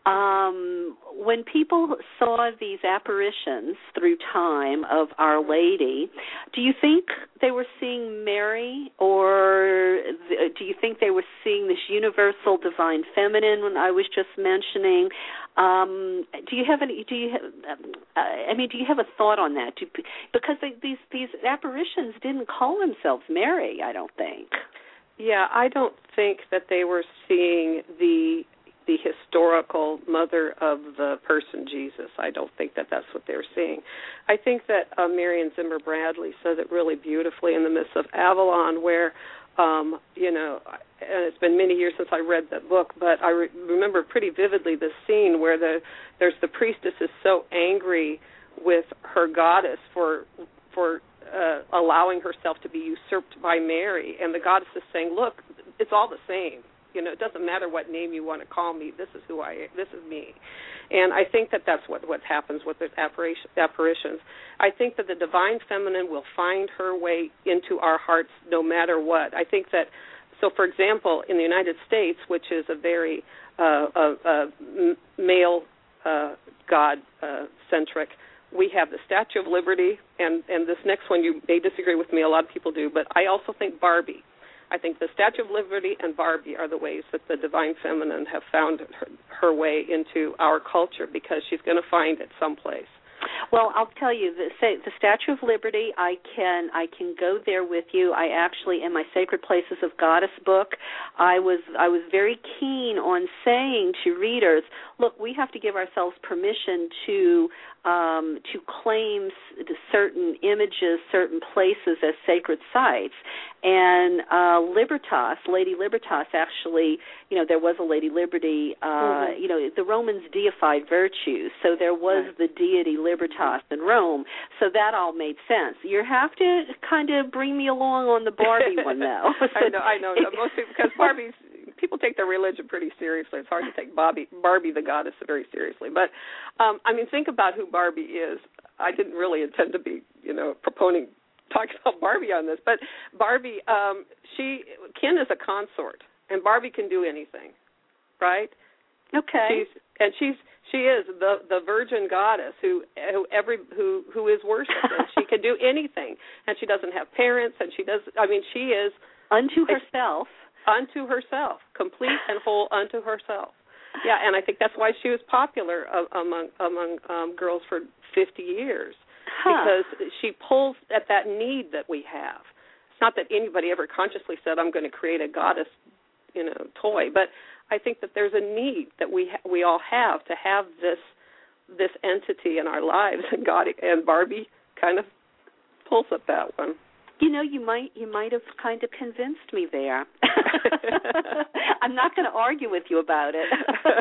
Um, when people saw these apparitions through time of Our Lady, do you think they were seeing Mary, or do you think they were seeing this universal divine feminine when I was just mentioning? Um, do you have any? Do you have? Uh, I mean, do you have a thought on that? Do, because they, these these apparitions didn't call themselves Mary, I don't think. Yeah, I don't think that they were seeing the the historical mother of the person Jesus. I don't think that that's what they were seeing. I think that uh, Marion Zimmer Bradley says it really beautifully in The Myths of Avalon, where, um, you know, and it's been many years since I read that book, but I re- remember pretty vividly the scene where the there's the priestess is so angry with her goddess for for uh, allowing herself to be usurped by Mary, and the goddess is saying, look, it's all the same. You know, it doesn't matter what name you want to call me. This is who I am. This is me. And I think that that's what, what happens with the apparitions. I think that the divine feminine will find her way into our hearts no matter what. I think that, so for example, in the United States, which is a very uh, uh, uh, male uh, God-centric, uh, we have the Statue of Liberty, and, and this next one you may disagree with me, a lot of people do, but I also think Barbie. I think the Statue of Liberty and Barbie are the ways that the divine feminine have found her, her way into our culture, because she's going to find it someplace. Well, I'll tell you, the, say, the Statue of Liberty, I can I can go there with you. I actually, in my Sacred Places of Goddess book, I was I was very keen on saying to readers, look, we have to give ourselves permission to um, to claim certain images, certain places as sacred sites. And uh, Libertas, Lady Libertas, actually, you know, there was a Lady Liberty. Uh, mm-hmm. You know, the Romans deified virtues, so there was right. the deity Libertas in Rome. So that all made sense. You have to kind of bring me along on the Barbie one, though. I know, I know. Most people, because Barbie's, people take their religion pretty seriously. It's hard to take Barbie, Barbie the goddess, very seriously. But um, I mean, think about who Barbie is. I didn't really intend to be, you know, proponing. Talking about Barbie on this, but Barbie, um, she Ken is a consort, and Barbie can do anything, right? Okay. She's and she's she is the the virgin goddess who who every who who is worshipped, and she can do anything, and she doesn't have parents, and she does. I mean, she is unto herself. Unto herself, complete and whole unto herself. Yeah, and I think that's why she was popular uh, among among um, girls for fifty years, huh. because she pulls at that need that we have. It's not that anybody ever consciously said, "I'm going to create a goddess, you know, toy," but I think that there's a need that we ha- we all have to have this this entity in our lives, and God and Barbie kind of pulls at that one. You know, you might you might have kind of convinced me there. I'm not going to argue with you about it,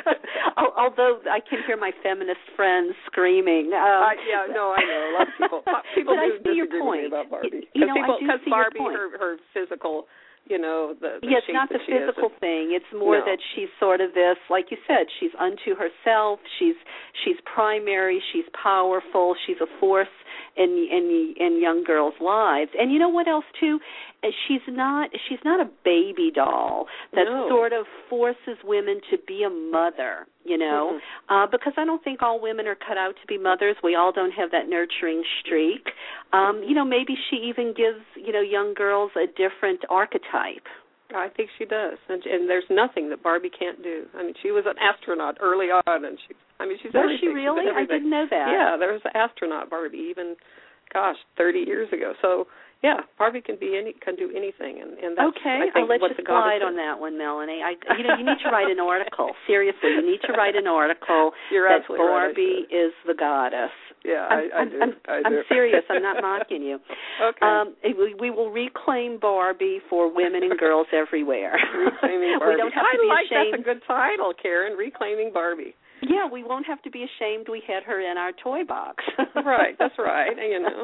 although I can hear my feminist friends screaming. Um, uh, yeah, no, I know. A lot of people people but do I see disagree your point. with me about Barbie. You know, people, I do see Barbie, your point. her her physical. You know, the, the yeah, it's shape not the that she physical is. thing. It's more no. that she's sort of this, like you said, she's unto herself. She's she's primary. She's powerful. She's a force in in in young girls' lives. And you know what else too? She's not she's not a baby doll that no. sort of forces women to be a mother. You know, mm-hmm. uh, because I don't think all women are cut out to be mothers. We all don't have that nurturing streak. Um, you know, maybe she even gives, you know, young girls a different archetype. I think she does, and, and there's nothing that Barbie can't do. I mean, she was an astronaut early on, and she, I mean, she's was everything. she really? She's I didn't know that. Yeah, there was an astronaut Barbie, even, gosh, thirty years ago. So. Yeah, Barbie can be any can do anything, and, and that's okay. I think I'll let what you the slide on that one, Melanie. I, you know, you need to write an article. Seriously, you need to write an article You're that absolutely Barbie right, is the goddess. Yeah, I'm, I, I I'm, do. I'm, I I'm do. serious. I'm not mocking you. Okay. Um, we, we will reclaim Barbie for women and girls everywhere. Reclaiming Barbie. We don't have I to be like ashamed. That's a good title, Karen. Reclaiming Barbie. Yeah, we won't have to be ashamed we had her in our toy box. Right. That's right. You know.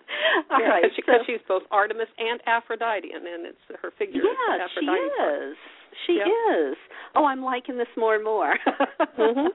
All yeah, right, because she, so, she's both Artemis and Aphrodite, and then it's her figure. Yeah, is she Aphrodite is. part. She yep. is. Oh, I'm liking this more and more. mm-hmm.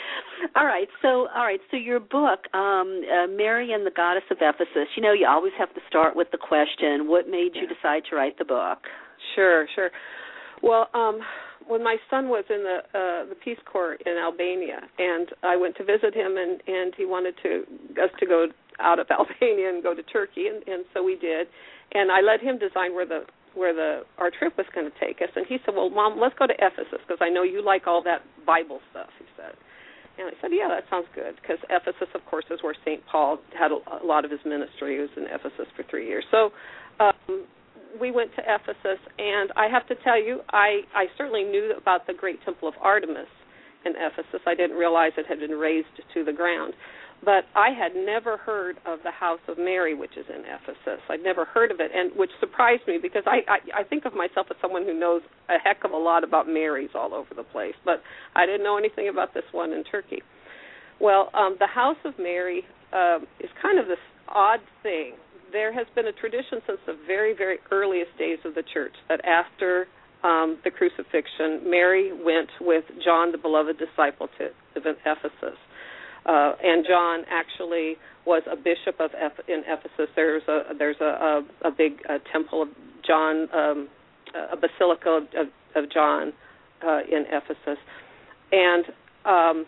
All right, so all right, so your book, um, uh, Mary and the Goddess of Ephesus. You know, you always have to start with the question: what made you decide to write the book? Sure, sure. Well, um, when my son was in the uh, the Peace Corps in Albania, and I went to visit him, and, and he wanted to us to go out of Albania and go to Turkey, and, and so we did. And I let him design where the where the our trip was going to take us. And he said, "Well, Mom, let's go to Ephesus because I know you like all that Bible stuff." He said, and I said, "Yeah, that sounds good." Because Ephesus, of course, is where Saint Paul had a, a lot of his ministry. He was in Ephesus for three years. So um, we went to Ephesus, and I have to tell you, I I certainly knew about the great temple of Artemis in Ephesus. I didn't realize it had been razed to the ground. But I had never heard of the House of Mary, which is in Ephesus. I'd never heard of it, and which surprised me because I, I, I think of myself as someone who knows a heck of a lot about Marys all over the place, but I didn't know anything about this one in Turkey. Well, um, the House of Mary um, is kind of this odd thing. There has been a tradition since the very, very earliest days of the church that after um, the crucifixion, Mary went with John, the beloved disciple, to Ephesus. Uh, and John actually was a bishop of Eph- in Ephesus. There's a there's a a, a big uh, temple of John, um, a basilica of, of, of John uh, in Ephesus, and um,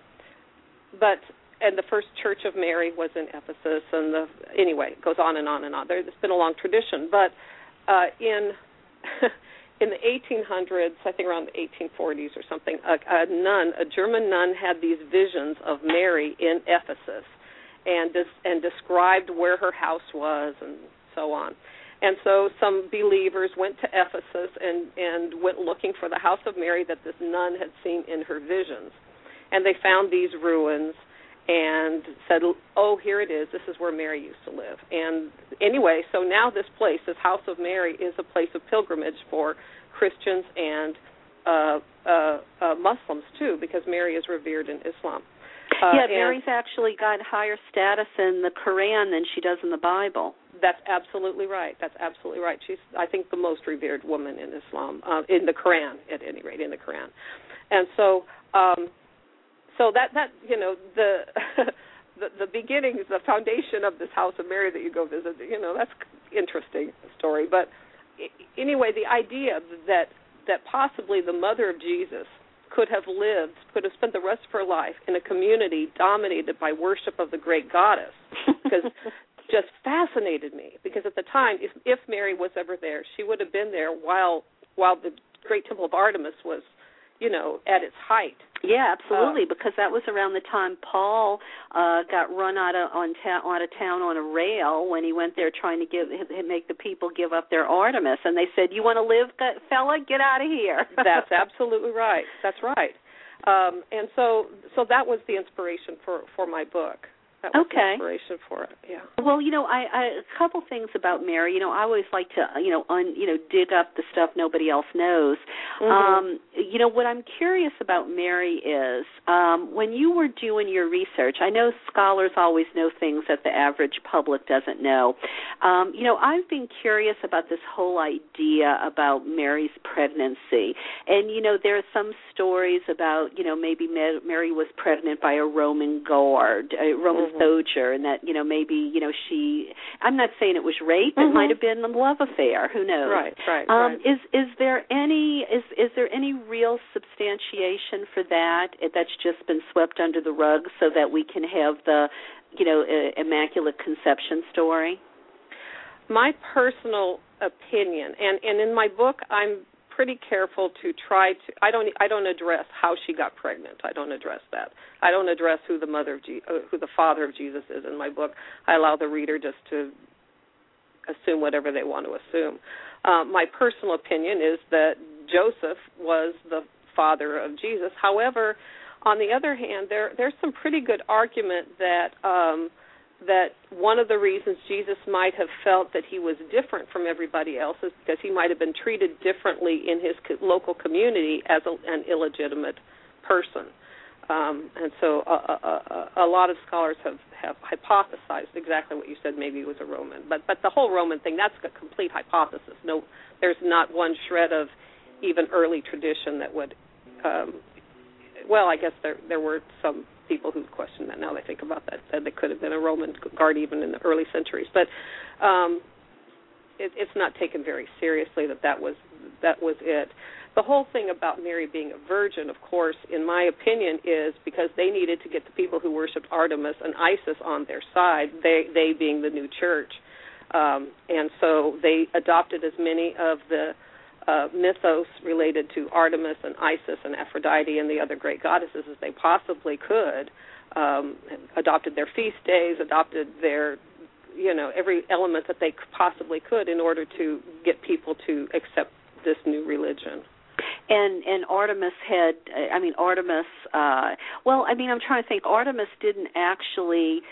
but and the first Church of Mary was in Ephesus, and the anyway it goes on and on and on. There's been a long tradition, but uh, in in the eighteen hundreds, I think around the eighteen forties or something, a, a nun, a German nun, had these visions of Mary in Ephesus, and des- and described where her house was and so on. And so some believers went to Ephesus and, and went looking for the house of Mary that this nun had seen in her visions. And they found these ruins and said, oh, here it is. This is where Mary used to live. And anyway, so now this place, this House of Mary, is a place of pilgrimage for Christians and uh, uh, uh, Muslims, too, because Mary is revered in Islam. Uh, yeah, Mary's actually got higher status in the Quran than she does in the Bible. That's absolutely right. That's absolutely right. She's, I think, the most revered woman in Islam, uh, in the Quran, at any rate, in the Quran. And so... Um, So that, that you know, the, the the beginnings, the foundation of this House of Mary that you go visit, you know, that's an interesting story. But anyway, the idea that that possibly the mother of Jesus could have lived, could have spent the rest of her life in a community dominated by worship of the great goddess, because just fascinated me. Because at the time, if, if Mary was ever there, she would have been there while while the great temple of Artemis was, you know, at its height. Yeah, absolutely, um, because that was around the time Paul uh, got run out of on ta- out of town on a rail when he went there trying to give make the people give up their Artemis, and they said, "You want to live, fella? Get out of here." That's absolutely right. That's right. Um, and so, so that was the inspiration for, for my book. That was okay. the inspiration for it. Yeah. Well, you know, I, I a couple things about Mary. You know, I always like to, you know, un, you know, dig up the stuff nobody else knows. Mm-hmm. Um, you know, what I'm curious about Mary is um, when you were doing your research. I know scholars always know things that the average public doesn't know. Um, you know, I've been curious about this whole idea about Mary's pregnancy, and you know, there are some stories about, you know, maybe Mary was pregnant by a Roman guard, a Roman mm-hmm. soldier, and that, you know, maybe, you know, she, I'm not saying it was rape, mm-hmm. it might have been a love affair, who knows. Right, right, um, right. Is is there any is is there any real substantiation for that that's just been swept under the rug so that we can have the, you know, uh, Immaculate Conception story? My personal opinion, and, and in my book, I'm pretty careful to try to. I don't. I don't address how she got pregnant. I don't address that. I don't address who the mother of Je- uh, who the father of Jesus is in my book. I allow the reader just to assume whatever they want to assume. Um, my personal opinion is that Joseph was the father of Jesus. However, on the other hand, there there's some pretty good argument that. Um, that one of the reasons Jesus might have felt that he was different from everybody else is because he might have been treated differently in his co- local community as a, an illegitimate person. Um, and so a, a, a, a lot of scholars have, have hypothesized exactly what you said, maybe he was a Roman. But but the whole Roman thing, that's a complete hypothesis. No, there's not one shred of even early tradition that would, um, well, I guess there there were some people who question that now they think about that, that it could have been a Roman guard even in the early centuries. But um, it, it's not taken very seriously that that was, that was it. The whole thing about Mary being a virgin, of course, in my opinion, is because they needed to get the people who worshipped Artemis and Isis on their side, they, they being the new church. Um, and so they adopted as many of the Uh, mythos related to Artemis and Isis and Aphrodite and the other great goddesses as they possibly could, um, adopted their feast days, adopted their, you know, every element that they possibly could in order to get people to accept this new religion. And and Artemis had, I mean, Artemis, uh, well, I mean, I'm trying to think, Artemis didn't actually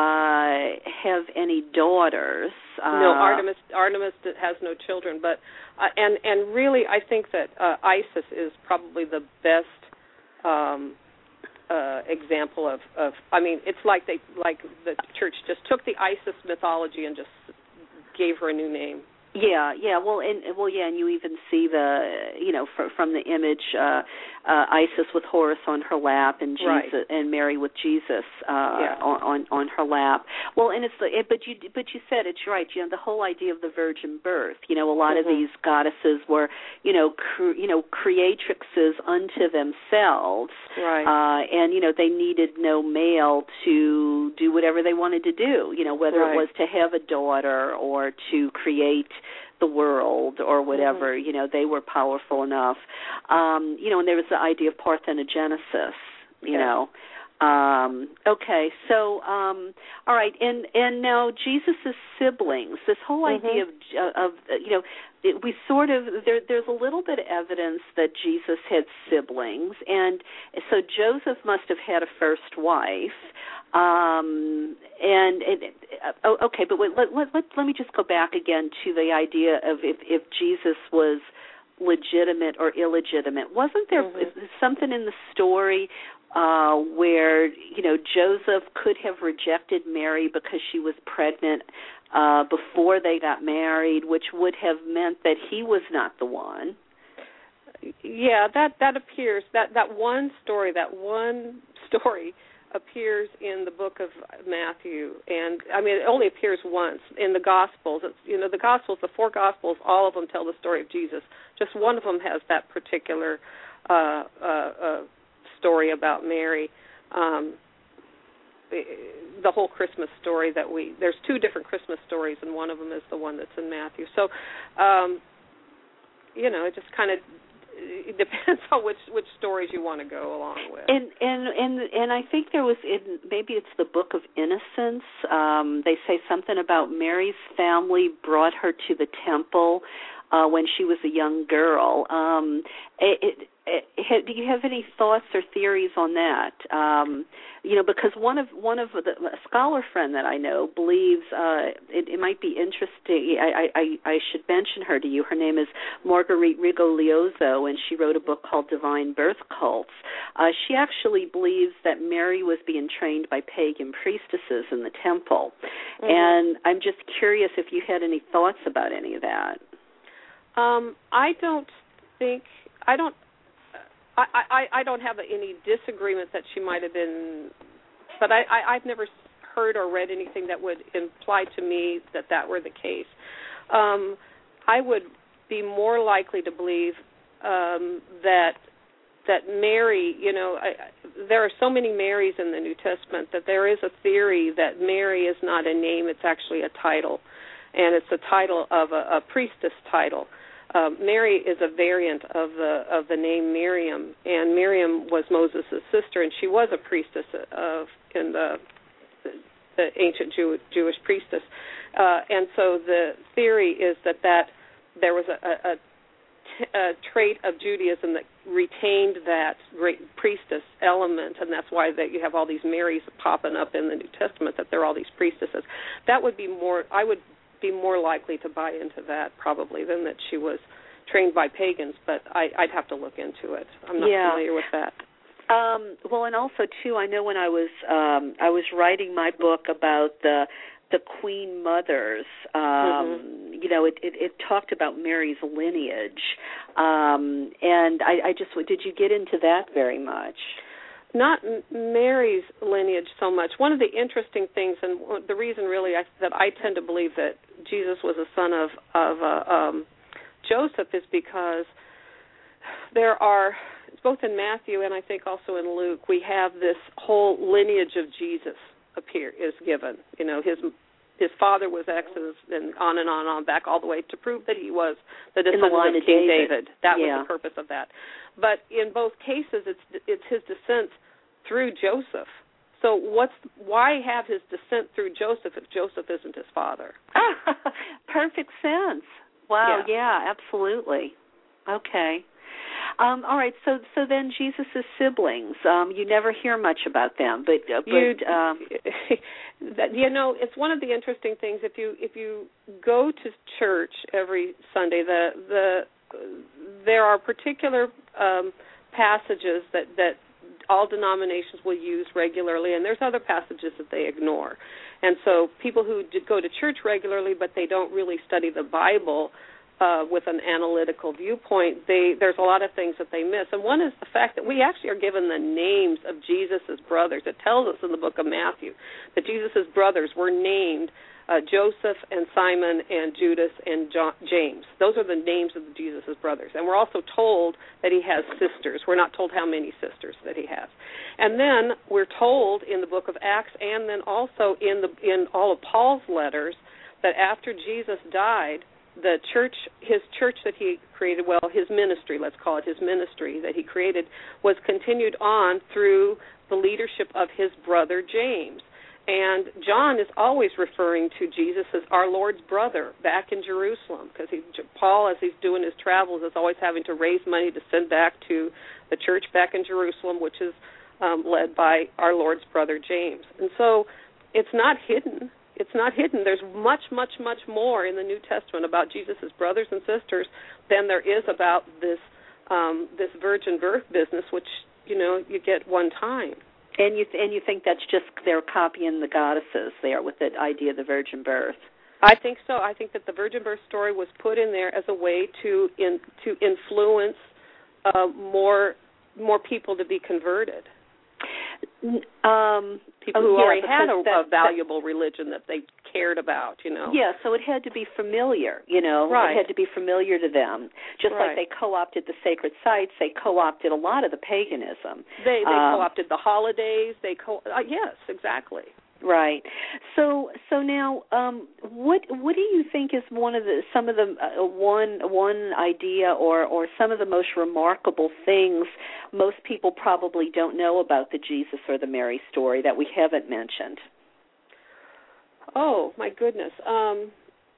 uh, have any daughters. Uh, no, Artemis Artemis has no children, but, uh, and, and really I think that uh, Isis is probably the best um, uh, example of, of, I mean, it's like they, like the church just took the Isis mythology and just gave her a new name. Yeah, yeah. Well, and well, yeah, and you even see the, you know, fr- from the image, uh, uh, Isis with Horus on her lap, and Jesus right. and Mary with Jesus uh, yeah. on, on on her lap. Well, and it's the, it, but you but you said it's right. You know, the whole idea of the virgin birth. You know, a lot mm-hmm. of these goddesses were, you know, cre- you know, creatrixes unto themselves, right? Uh, and you know, they needed no male to do whatever they wanted to do. You know, whether right. it was to have a daughter or to create the world or whatever, mm-hmm. you know, they were powerful enough. Um, you know, and there was the idea of parthenogenesis, you okay. know. Um, okay, so, um, all right, and, and now Jesus' siblings, this whole mm-hmm. idea of, of you know, it, we sort of, there, there's a little bit of evidence that Jesus had siblings, and so Joseph must have had a first wife. Um, and, and oh, okay, but wait, let, let, let, let me just go back again to the idea of if, if Jesus was legitimate or illegitimate. Wasn't there mm-hmm. something in the story uh, where, you know, Joseph could have rejected Mary because she was pregnant uh, before they got married, which would have meant that he was not the one? Yeah, that, that appears, that, that one story, that one story appears in the book of Matthew, and I mean it only appears once in the Gospels. It's, you know, the Gospels, the four Gospels, all of them tell the story of Jesus. Just one of them has that particular uh, uh, uh, story about Mary. Um, the whole Christmas story that we, there's two different Christmas stories, and one of them is the one that's in Matthew. So, um, you know, it just kind of, it depends on which which stories you want to go along with. And and and and I think there was in, maybe it's the Book of Innocents. Um, they say something about Mary's family brought her to the temple uh, when she was a young girl. Um, it, it, it, do you have any thoughts or theories on that? Um, you know, because one of one of the a scholar friend that I know believes uh, it, it might be interesting. I, I, I should mention her to you. Her name is Marguerite Rigoglioso, and she wrote a book called Divine Birth Cults. Uh, she actually believes that Mary was being trained by pagan priestesses in the temple, mm-hmm. and I'm just curious if you had any thoughts about any of that. Um, I don't think I don't. I, I, I don't have any disagreement that she might have been, but I, I, I've never heard or read anything that would imply to me that that were the case. Um, I would be more likely to believe um, that that Mary, you know, I, there are so many Marys in the New Testament that there is a theory that Mary is not a name, it's actually a title, and it's a title of a, a priestess title. Um, Mary is a variant of the of the name Miriam, and Miriam was Moses' sister, and she was a priestess of in the the, the ancient Jew, Jewish priestess. Uh, and so the theory is that, that there was a, a, a trait of Judaism that retained that great priestess element, and that's why that you have all these Marys popping up in the New Testament, that they're all these priestesses. That would be more, I would be more likely to buy into that probably than that she was trained by pagans, but I, I'd have to look into it. I'm not yeah. familiar with that. Um, well, and also too, I know when I was um, I was writing my book about the the Queen Mothers, um, mm-hmm. you know, it, it, it talked about Mary's lineage, um, and I, I just did you get into that very much? Not Mary's lineage so much. One of the interesting things, and the reason really I, that I tend to believe that Jesus was a son of, of uh, um, Joseph is because there are, both in Matthew and I think also in Luke, we have this whole lineage of Jesus appear is given. You know, his his father was Exodus, and on and on and on, back all the way to prove that he was the descendant the of King David. David. That yeah. was the purpose of that. But in both cases, it's it's his descent through Joseph. So what's why have his descent through Joseph if Joseph isn't his father? Perfect sense. Wow. Yeah, yeah absolutely. Okay. Um, all right. So, so then Jesus' siblings. Um, you never hear much about them, but, uh, but you, um, you know, it's one of the interesting things. If you if you go to church every Sunday, the the there are particular um, passages that that all denominations will use regularly, and there's other passages that they ignore. And so people who go to church regularly but they don't really study the Bible uh, with an analytical viewpoint, they, there's a lot of things that they miss. And one is the fact that we actually are given the names of Jesus' brothers. It tells us in the book of Matthew that Jesus' brothers were named Uh, Joseph and Simon and Judas and John, James. Those are the names of Jesus' brothers. And we're also told that he has sisters. We're not told how many sisters that he has. And then we're told in the book of Acts and then also in the in all of Paul's letters that after Jesus died, the church, his church that he created, well, his ministry, let's call it his ministry that he created, was continued on through the leadership of his brother James. And John is always referring to Jesus as our Lord's brother back in Jerusalem, because he, Paul, as he's doing his travels, is always having to raise money to send back to the church back in Jerusalem, which is um, led by our Lord's brother James. And so it's not hidden. It's not hidden. There's much, much, much more in the New Testament about Jesus' brothers and sisters than there is about this um, this virgin birth business, which, you know, you get one time. And you th- and you think that's just they're copying the goddesses there with the idea of the virgin birth? I think so. I think that the virgin birth story was put in there as a way to in, to influence uh, more more people to be converted. Um, People who yeah, already had a, that, a valuable that, religion that they cared about, you know. Yeah, so it had to be familiar, you know. Right. It had to be familiar to them. Just right. like they co-opted the sacred sites, they co-opted a lot of the paganism. They they um, co-opted the holidays. They co. Uh, yes, exactly. Right. So so now, um, what what do you think is one of the some of the uh, one one idea or or some of the most remarkable things most people probably don't know about the Jesus or the Mary story that we haven't mentioned? Oh my goodness. Um,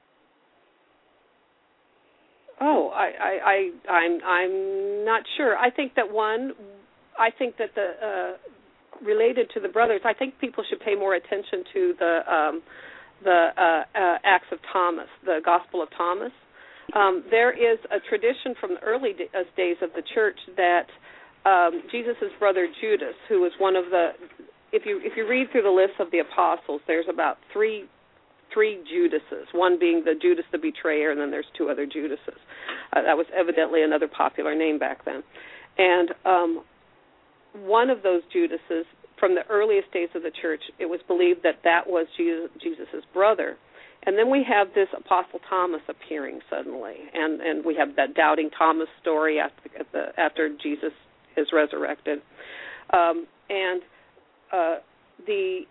oh, I, I I I'm I'm not sure. I think that one. I think that the. Uh, related to the brothers, I think people should pay more attention to the um, the uh, uh, Acts of Thomas, the Gospel of Thomas. Um, there is a tradition from the early days of the church that um, Jesus' brother Judas, who was one of the, if you if you read through the list of the apostles, there's about three three Judases, one being the Judas the betrayer, and then there's two other Judases. Uh, that was evidently another popular name back then. And um, one of those Judases, from the earliest days of the church, it was believed that that was Jesus' brother. And then we have this Apostle Thomas appearing suddenly, and, and we have that doubting Thomas story after, at the, after Jesus is resurrected. Um, and uh, the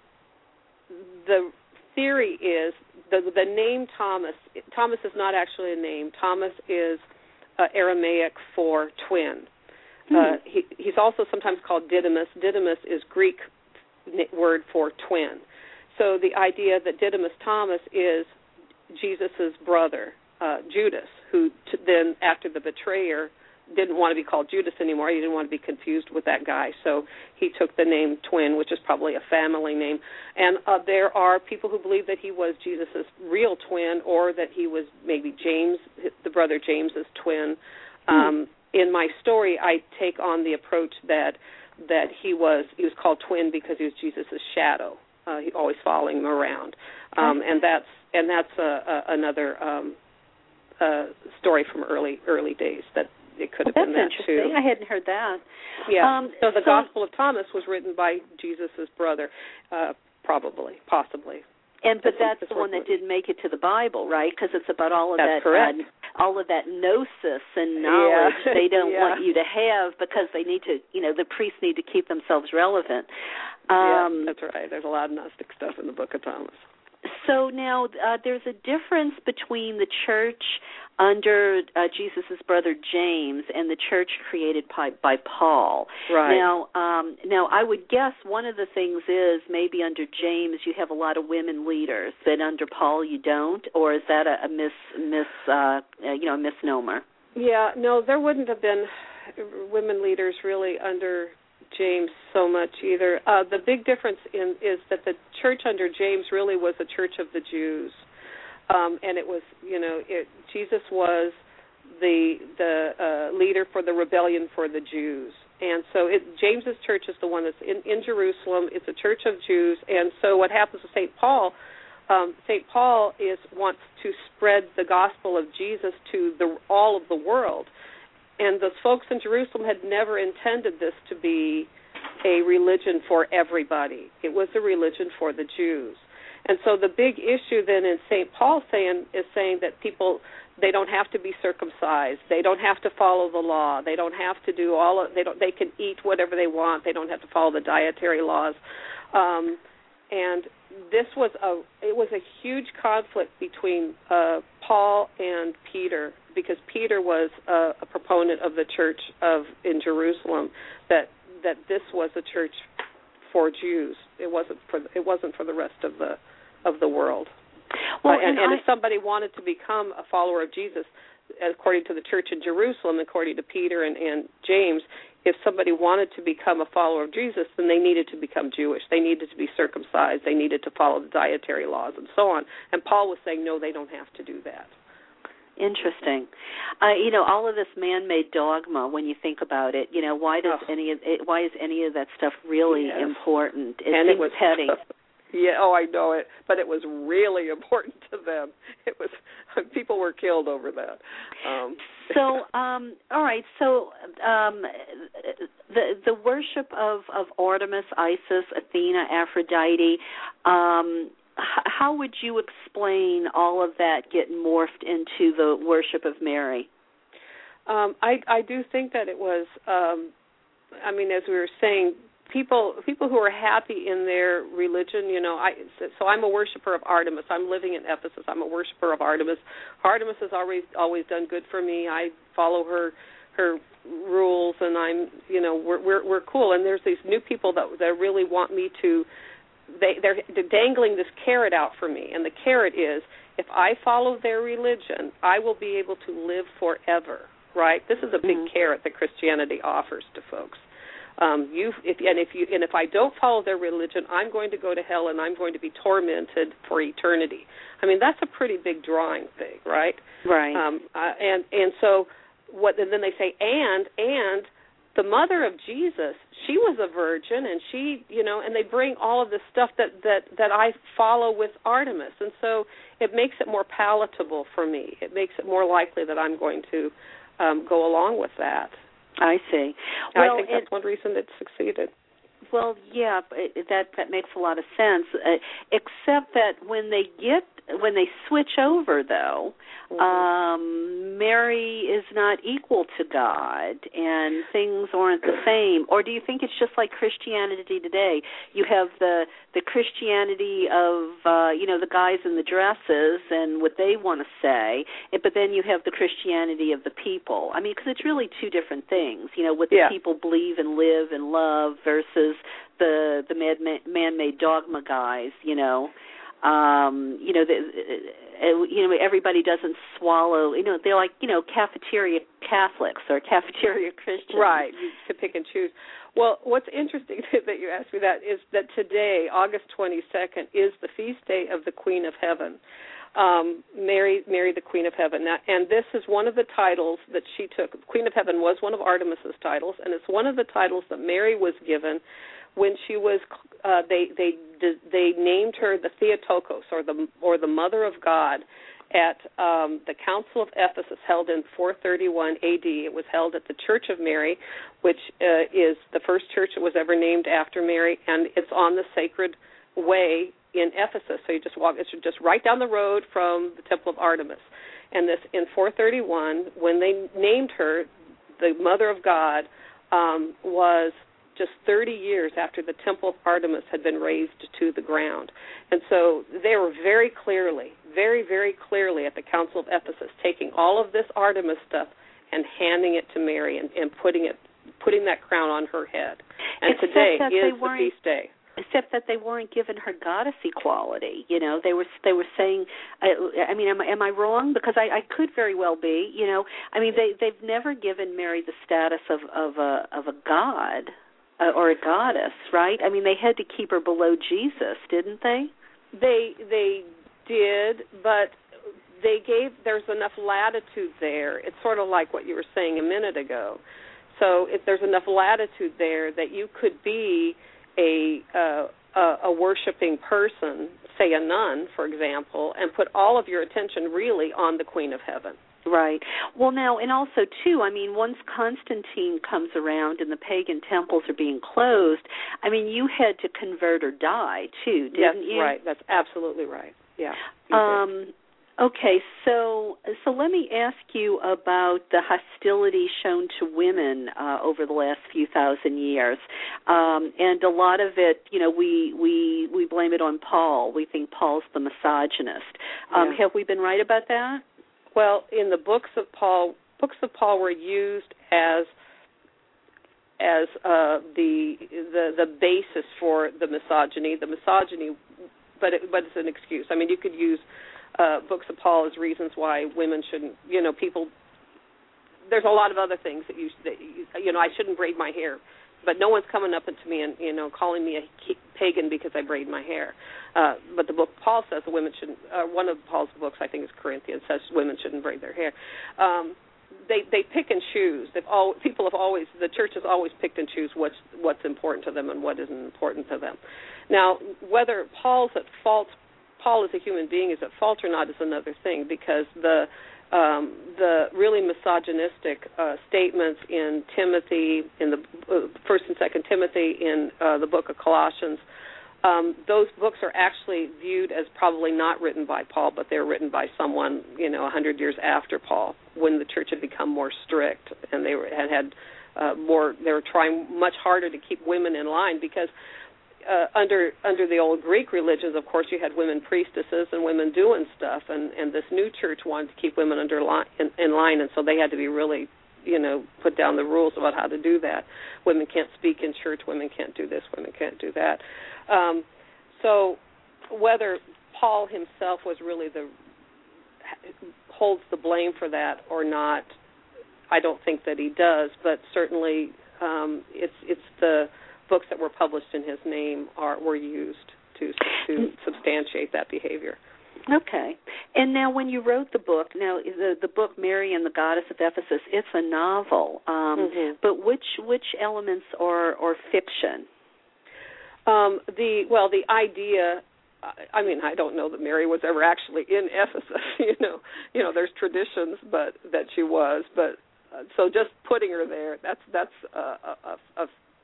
the theory is the the name Thomas. Thomas is not actually a name. Thomas is uh, Aramaic for twin. Uh, he, he's also sometimes called Didymus. Didymus is Greek word for twin. So the idea that Didymus Thomas is Jesus' brother, uh, Judas, who t- then, after the betrayer, didn't want to be called Judas anymore. He didn't want to be confused with that guy. So he took the name twin, which is probably a family name. And uh, there are people who believe that he was Jesus' real twin, or that he was maybe James, the brother James's twin. Um, hmm. In my story, I take on the approach that that he was he was called twin because he was Jesus' shadow, uh, he always following him around, um, and that's and that's a, a, another um, uh, story from early early days that it could have well, been that interesting. too. I hadn't heard that. Yeah. Um, so the so, Gospel of Thomas was written by Jesus' brother, uh, probably, possibly. And but that's, that's the one that didn't make it to the Bible, right? Because it's about all of that's that, correct. Uh, all of that gnosis and knowledge yeah. they don't yeah. want you to have because they need to, you know, the priests need to keep themselves relevant. yeah, Um, that's right. There's a lot of Gnostic stuff in the Book of Thomas. So now uh, there's a difference between the church under uh, Jesus' brother James and the church created by, by Paul. Right. Now, um, now I would guess one of the things is maybe under James you have a lot of women leaders, that under Paul you don't, or is that a, a mis, mis uh, you know, a misnomer? Yeah, no, there wouldn't have been women leaders really under James so much either. Uh, the big difference in is that the church under James really was a church of the Jews, um, and it was, you know, it, Jesus was the the uh, leader for the rebellion for the Jews, and so it, James's church is the one that's in, in Jerusalem. It's a church of Jews, and so what happens with Saint Paul? Um, Saint Paul is wants to spread the gospel of Jesus to the all of the world. And the folks in Jerusalem had never intended this to be a religion for everybody. It was a religion for the Jews. And so the big issue then in Saint Paul saying is saying that people, they don't have to be circumcised. They don't have to follow the law. They don't have to do all of, they don't, they can eat whatever they want. They don't have to follow the dietary laws. Um, and this was a, it was a huge conflict between uh, Paul and Peter, because Peter was a, a proponent of the church of in Jerusalem, that that this was a church for Jews. It wasn't for it wasn't for the rest of the of the world. Well, uh, and, and, and I, if somebody wanted to become a follower of Jesus, according to the church in Jerusalem, according to Peter and, and James, if somebody wanted to become a follower of Jesus, then they needed to become Jewish. They needed to be circumcised. They needed to follow the dietary laws and so on. And Paul was saying, no, they don't have to do that. Interesting. Uh, you know, all of this man-made dogma, when you think about it, you know, why does oh. any of it, why is any of that stuff really yes. important? It and seems it was petty. Yeah, oh, I know it, but it was really important to them. It was people were killed over that. Um. So, um, all right. So, um, the the worship of, of Artemis, Isis, Athena, Aphrodite. Um, h- how would you explain all of that getting morphed into the worship of Mary? Um, I I do think that it was. Um, I mean, as we were saying. People people who are happy in their religion, you know, I so I'm a worshiper of Artemis. I'm living in Ephesus. I'm a worshiper of Artemis. Artemis has always always done good for me. I follow her her rules, and I'm you know we're we're, we're cool. And there's these new people that that really want me to. They they're, they're dangling this carrot out for me, and the carrot is if I follow their religion, I will be able to live forever. Right? This is a big mm-hmm. carrot that Christianity offers to folks. Um, you, if, and if you, and if I don't follow their religion, I'm going to go to hell and I'm going to be tormented for eternity. I mean, that's a pretty big drawing thing, right? Right. Um, uh, and and so what? And then they say, and and the mother of Jesus, she was a virgin, and she, you know, and they bring all of this stuff that that that I follow with Artemis, and so it makes it more palatable for me. It makes it more likely that I'm going to um, go along with that. I see. Well, I think that's it, one reason it succeeded. Well, yeah, it, that that makes a lot of sense. Uh, except that when they get when they switch over, though, mm-hmm. um, Mary is not equal to God, and things aren't the same. Or do you think it's just like Christianity today? You have the the Christianity of uh, you know the guys in the dresses and what they want to say, but then you have the Christianity of the people. I mean, because it's really two different things. You know, what the yeah. people believe and live and love versus the the man-made dogma guys. You know. Um, you know, the, uh, you know, everybody doesn't swallow. You know, they're like, you know, cafeteria Catholics or cafeteria Christians. Right. You can pick and choose. Well, what's interesting that you asked me that is that today, August twenty-second, is the feast day of the Queen of Heaven, um, Mary, Mary, the Queen of Heaven. Now, and this is one of the titles that she took. Queen of Heaven was one of Artemis's titles, and it's one of the titles that Mary was given when she was. Uh, they they they named her the Theotokos, or the or the Mother of God, at um, the Council of Ephesus, held in four thirty-one A D. It was held at the Church of Mary, which uh, is the first church that was ever named after Mary, and it's on the Sacred Way in Ephesus. So you just walk; it's just right down the road from the Temple of Artemis. And this in four thirty-one, when they named her the Mother of God, um, was just thirty years after the Temple of Artemis had been razed to the ground. And so they were very clearly, very, very clearly at the Council of Ephesus taking all of this Artemis stuff and handing it to Mary and, and putting it, putting that crown on her head. And Except today is the feast day. Except that they weren't given her goddess equality. You know, they were they were saying, I, I mean, am, am I wrong? Because I, I could very well be. You know, I mean, they they've never given Mary the status of of a of a god. Uh, or a goddess, right? I mean, they had to keep her below Jesus, didn't they? They they did, but they gave, there's enough latitude there. It's sort of like what you were saying a minute ago. So if there's enough latitude there that you could be a uh, a, a worshiping person, say a nun, for example, and put all of your attention really on the Queen of Heaven. Right. Well, now, and also, too, I mean, once Constantine comes around and the pagan temples are being closed, I mean, you had to convert or die, too, didn't yes, you? Right. That's absolutely right. Yeah. Um, okay, so so let me ask you about the hostility shown to women uh, over the last few thousand years. Um, and a lot of it, you know, we, we, we blame it on Paul. We think Paul's the misogynist. Um, yeah. Have we been right about that? Well, in the books of Paul, books of Paul were used as as uh, the the the basis for the misogyny. The misogyny, but it, but it's an excuse. I mean, you could use uh, books of Paul as reasons why women shouldn't. You know, people. There's a lot of other things that you that you, you know. I shouldn't braid my hair, but no one's coming up to me and you know calling me a pagan because I braid my hair. Uh, but the book Paul says the women shouldn't. Uh, one of Paul's books, I think, is Corinthians, says women shouldn't braid their hair. Um, they they pick and choose. They've all people have always the church has always picked and choose what's what's important to them and what isn't important to them. Now, whether Paul's at fault, Paul as a human being is at fault or not is another thing, because the um, the really misogynistic uh, statements in Timothy, in the uh, First and Second Timothy, in uh, the book of Colossians. Um, those books are actually viewed as probably not written by Paul, but they're written by someone, you know, a hundred years after Paul, when the church had become more strict and they were, had had uh, more. They were trying much harder to keep women in line, because uh, under under the old Greek religions, of course, you had women priestesses and women doing stuff, and, and this new church wanted to keep women under line, in, in line, and so they had to be really, you know, put down the rules about how to do that. Women can't speak in church. Women can't do this. Women can't do that. Um, so whether Paul himself was really the holds the blame for that or not, I don't think that he does. But certainly, um, it's it's the books that were published in his name are were used to to substantiate that behavior. Okay. And now when you wrote the book, now the the book Mary and the Goddess of Ephesus, it's a novel. Um, mm-hmm. But which which elements are, are fiction? Um, the well, the idea. I mean, I don't know that Mary was ever actually in Ephesus. You know, you know, there's traditions, but that she was. But uh, so just putting her there, that's that's a, a, a,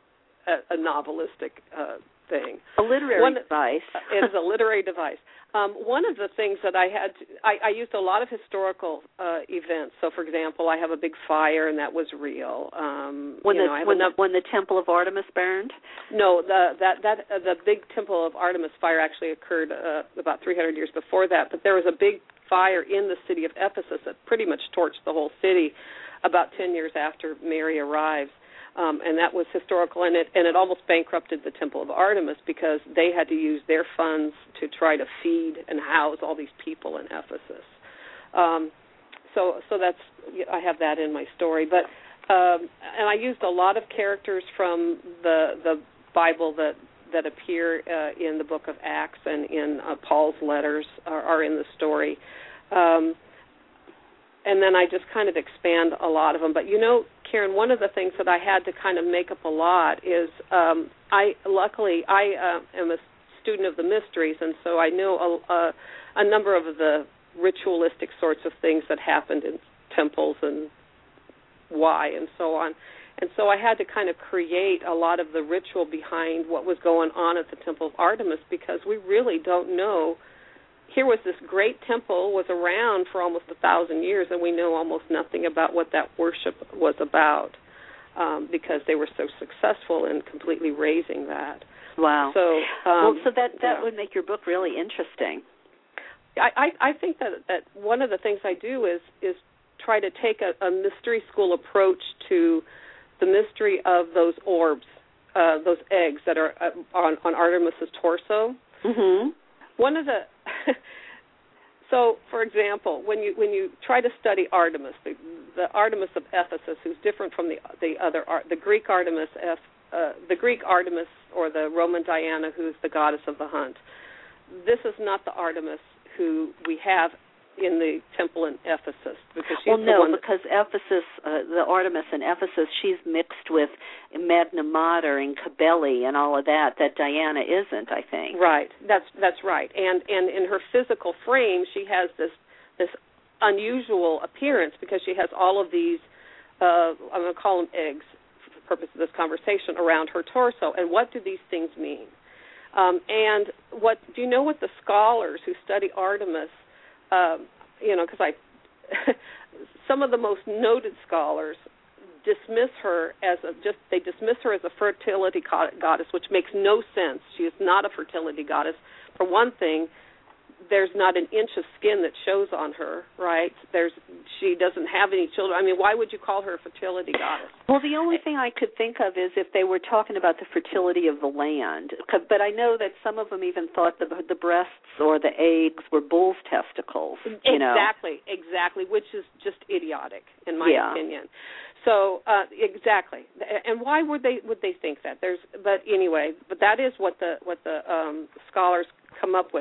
a novelistic uh, thing. A literary one, device. It is a literary device. Um, one of the things that I had, to, I, I used a lot of historical uh, events. So, for example, I have a big fire, and that was real. Um, when, you the, know, I have when, enough, the, when the Temple of Artemis burned? No, the that that uh, the big Temple of Artemis fire actually occurred uh, about three hundred years before that. But there was a big fire in the city of Ephesus that pretty much torched the whole city about ten years after Mary arrives. Um, and that was historical, and it and it almost bankrupted the Temple of Artemis, because they had to use their funds to try to feed and house all these people in Ephesus. Um, so so that's I have that in my story, but um, and I used a lot of characters from the the Bible that that appear uh, in the Book of Acts and in uh, Paul's letters are, are in the story. Um, And then I just kind of expand a lot of them. But, you know, Karen, one of the things that I had to kind of make up a lot is um, I luckily I uh, am a student of the mysteries, and so I know a, a, a number of the ritualistic sorts of things that happened in temples and why and so on. And so I had to kind of create a lot of the ritual behind what was going on at the Temple of Artemis, because we really don't know. Here was this great temple, was around for almost a thousand years, and we know almost nothing about what that worship was about, um, because they were so successful in completely raising that. Wow. So, um, well, so that, that yeah. would make your book really interesting. I, I, I think that, that one of the things I do is is try to take a, a mystery school approach to the mystery of those orbs, uh, those eggs that are on, on Artemis's torso. Mm-hmm. One of the so, for example, when you when you try to study Artemis, the, the Artemis of Ephesus, who's different from the the other the Greek Artemis, F, uh, the Greek Artemis or the Roman Diana, who's the goddess of the hunt. This is not the Artemis who we have in the temple in Ephesus, because she's well, the no, one that, because Ephesus, uh, the Artemis in Ephesus, she's mixed with Magna Mater and Cybele and all of that. That Diana isn't, I think. Right. That's that's right. And and in her physical frame, she has this this unusual appearance, because she has all of these. Uh, I'm going to call them eggs for the purpose of this conversation, around her torso. And what do these things mean? Um, and what do you know? What the scholars who study Artemis, Um, you know, because I, some of the most noted scholars dismiss her as a just they dismiss her as a fertility goddess, which makes no sense. She is not a fertility goddess. For one thing, there's not an inch of skin that shows on her, right? There's she doesn't have any children. I mean, why would you call her a fertility goddess? Well, the only thing I could think of is if they were talking about the fertility of the land. But I know that some of them even thought the the breasts or the eggs were bull's testicles. You know? Exactly, exactly, which is just idiotic in my yeah. opinion. So uh, exactly, and why would they would they think that? There's, but anyway, but that is what the what the um, scholars come up with.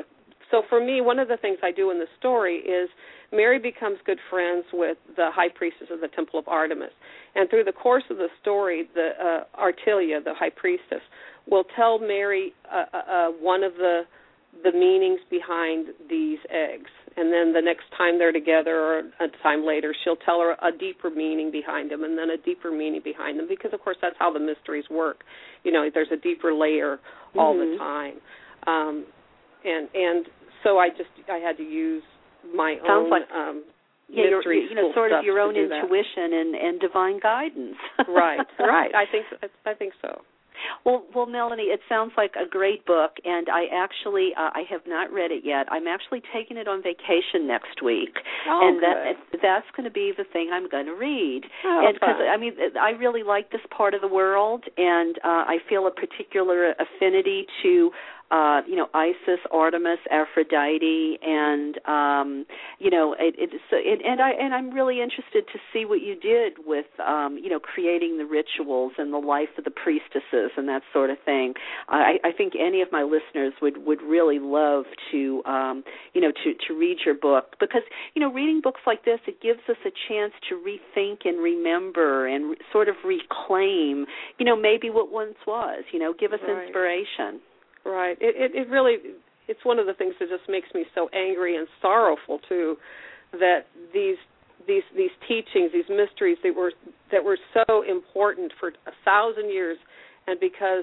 so for me, one of the things I do in the story is Mary becomes good friends with the high priestess of the Temple of Artemis. And through the course of the story, the uh, Artilia, the high priestess, will tell Mary uh, uh, one of the the meanings behind these eggs. And then the next time they're together or a time later, she'll tell her a deeper meaning behind them and then a deeper meaning behind them because, of course, that's how the mysteries work. You know, there's a deeper layer all mm-hmm. the time. Um, and and so I just I had to use my Sounds own like, um, yeah, mystery you know, sort of your own intuition and, and divine guidance. Right, right. I think I think so. Well, well, Melanie, it sounds like a great book, and I actually uh, I have not read it yet. I'm actually taking it on vacation next week, oh, and good. that that's going to be the thing I'm going to read. Oh, and because I mean, I really like this part of the world, and uh, I feel a particular affinity to. Uh, you know, Isis, Artemis, Aphrodite, and um, you know, it, it, so it, and I and I'm really interested to see what you did with, um, you know, creating the rituals and the life of the priestesses and that sort of thing. I, I think any of my listeners would, would really love to, um, you know, to, to read your book because you know, reading books like this, it gives us a chance to rethink and remember and re- sort of reclaim, you know, maybe what once was. You know, give us right. inspiration. Right. It, it it really it's one of the things that just makes me so angry and sorrowful too, that these these these teachings, these mysteries that were that were so important for a thousand years, and because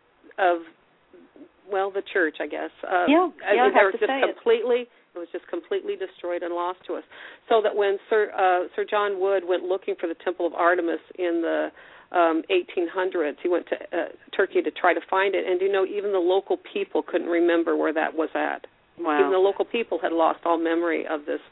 of well the church, I guess. Uh, yeah. Yeah. they I have were to just say completely. It. It was just completely destroyed and lost to us. So that when Sir uh, Sir John Wood went looking for the Temple of Artemis in the Um, eighteen hundreds. He went to uh, Turkey to try to find it, and you know, even the local people couldn't remember where that was at. Wow. Even the local people had lost all memory of this,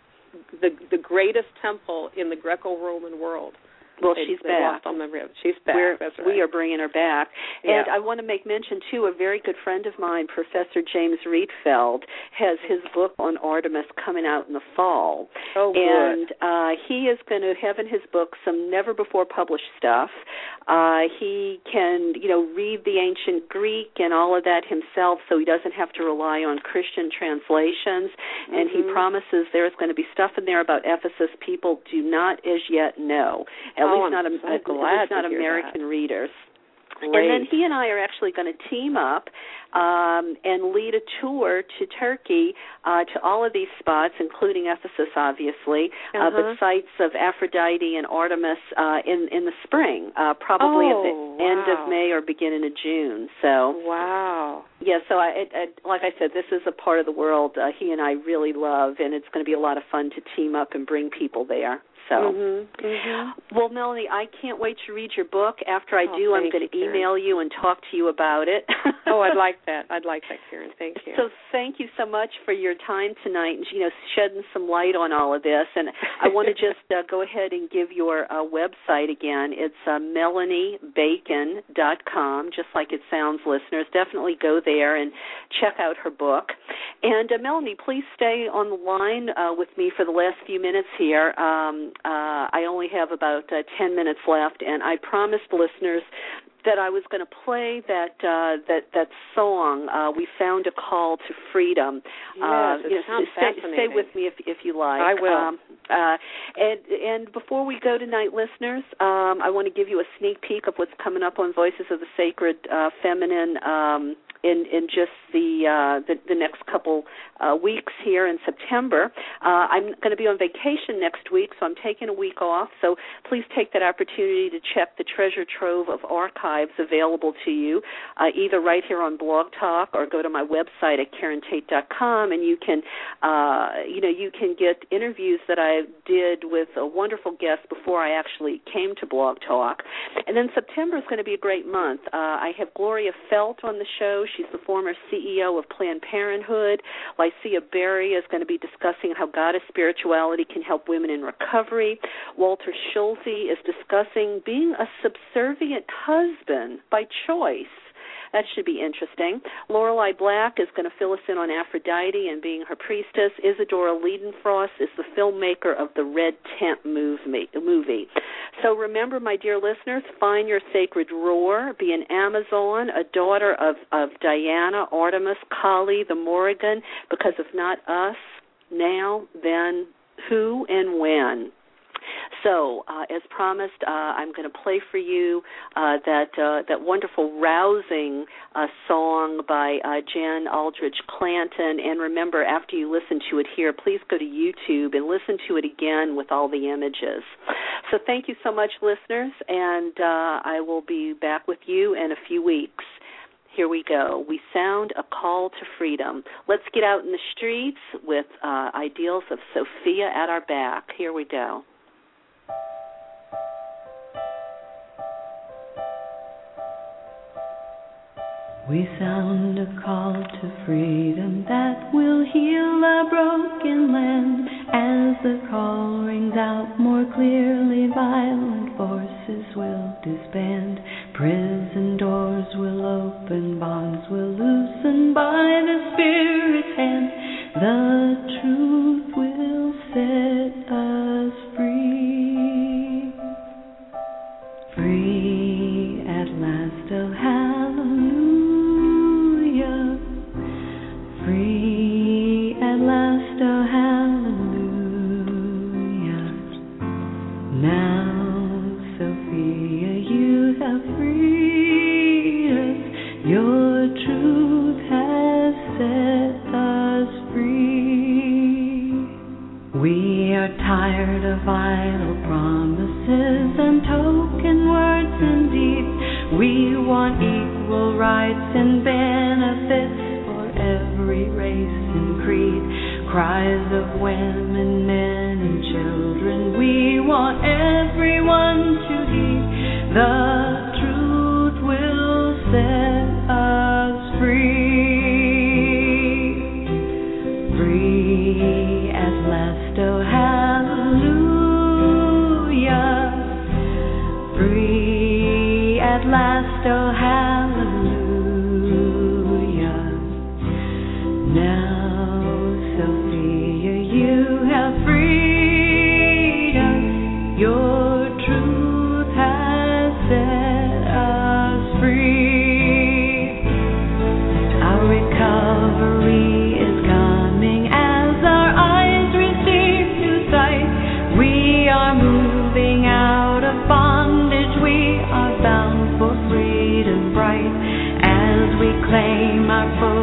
the the greatest temple in the Greco-Roman world. Well, they, she's they back. Lost all memory of it. She's back. We're, That's right. We are bringing her back. Yeah. And I want to make mention, too, a very good friend of mine, Professor James Rietfeld, has his book on Artemis coming out in the fall. Oh, good. And uh, he is going to have in his book some never-before-published stuff. Uh, he can, you know, read the ancient Greek and all of that himself so he doesn't have to rely on Christian translations. Mm-hmm. And he promises there's going to be stuff in there about Ephesus people do not as yet know. At oh, least not, I'm so at glad least not to hear American that. readers. Great. And then he and I are actually going to team up um, and lead a tour to Turkey uh, to all of these spots, including Ephesus, obviously, uh-huh. uh, but sites of Aphrodite and Artemis uh, in in the spring, uh, probably oh, at the wow. end of May or beginning of June. So wow. Yeah, so I, it, it, like I said, this is a part of the world uh, he and I really love, and it's going to be a lot of fun to team up and bring people there. So, mm-hmm, mm-hmm. Well, Melanie, I can't wait to read your book. After I oh, do, I'm going to you, email you and talk to you about it. Oh, I'd like that. I'd like that, Karen. Thank you. So thank you so much for your time tonight and, you know, shedding some light on all of this. And I want to just uh, go ahead and give your uh, website again. It's uh, melanie bacon dot com, just like it sounds, listeners. Definitely go there and check out her book. And, uh, Melanie, please stay on the line uh, with me for the last few minutes here. Um, uh, I only have about uh, ten minutes left, and I promised listeners that I was going to play that uh, that that song. Uh, we found a call to freedom. Yes, uh, it you know, sounds stay, fascinating. stay with me if if you like. I will. Um, uh, and and before we go tonight, listeners, um, I want to give you a sneak peek of what's coming up on Voices of the Sacred uh, Feminine. Um, In, in just the, uh, the the next couple uh, weeks here in September. Uh, I'm going to be on vacation next week, so I'm taking a week off. So please take that opportunity to check the treasure trove of archives available to you, uh, either right here on Blog Talk or go to my website at karen tate dot com, and you can, uh, you know, you can get interviews that I did with a wonderful guest before I actually came to Blog Talk. And then September is going to be a great month. Uh, I have Gloria Felt on the show. She's the former C E O of Planned Parenthood. Lycia Berry is going to be discussing how goddess spirituality can help women in recovery. Walter Schulte is discussing being a subservient husband by choice. That should be interesting. Lorelei Black is going to fill us in on Aphrodite and being her priestess. Isadora Liedenfrost is the filmmaker of the Red Tent movie. So remember, my dear listeners, find your sacred roar, be an Amazon, a daughter of, of Diana, Artemis, Kali, the Morrigan, because if not us, now, then, who and when? So, uh, as promised, uh, I'm going to play for you uh, that uh, that wonderful, rousing uh, song by uh, Jan Aldridge Clanton. And remember, after you listen to it here, please go to YouTube and listen to it again with all the images. So thank you so much, listeners, and uh, I will be back with you in a few weeks. Here we go. We sound a call to freedom. Let's get out in the streets with uh, ideals of Sophia at our back. Here we go. We sound a call to freedom that will heal our broken land. As the call rings out more clearly, violent forces will disband. Prison doors will open, bonds will loosen by the Spirit's hand. The truth will set us free. Free at last, oh hallelujah. Free at last, oh hallelujah. Now, Sophia, you have freed us. Your truth has set us free. We are tired of idle promises and token words and deeds. We want equal rights and benefits for every race and creed. Cries of women, men, and children. We want everyone to heed. The truth will set us free. Free at last, oh hallelujah. Free at last, oh hallelujah. Now, Sophia, you have freed us. Your truth has set us free. Our recovery is coming as our eyes receive new sight. We are moving out of bondage. We are bound for freedom bright as we claim our full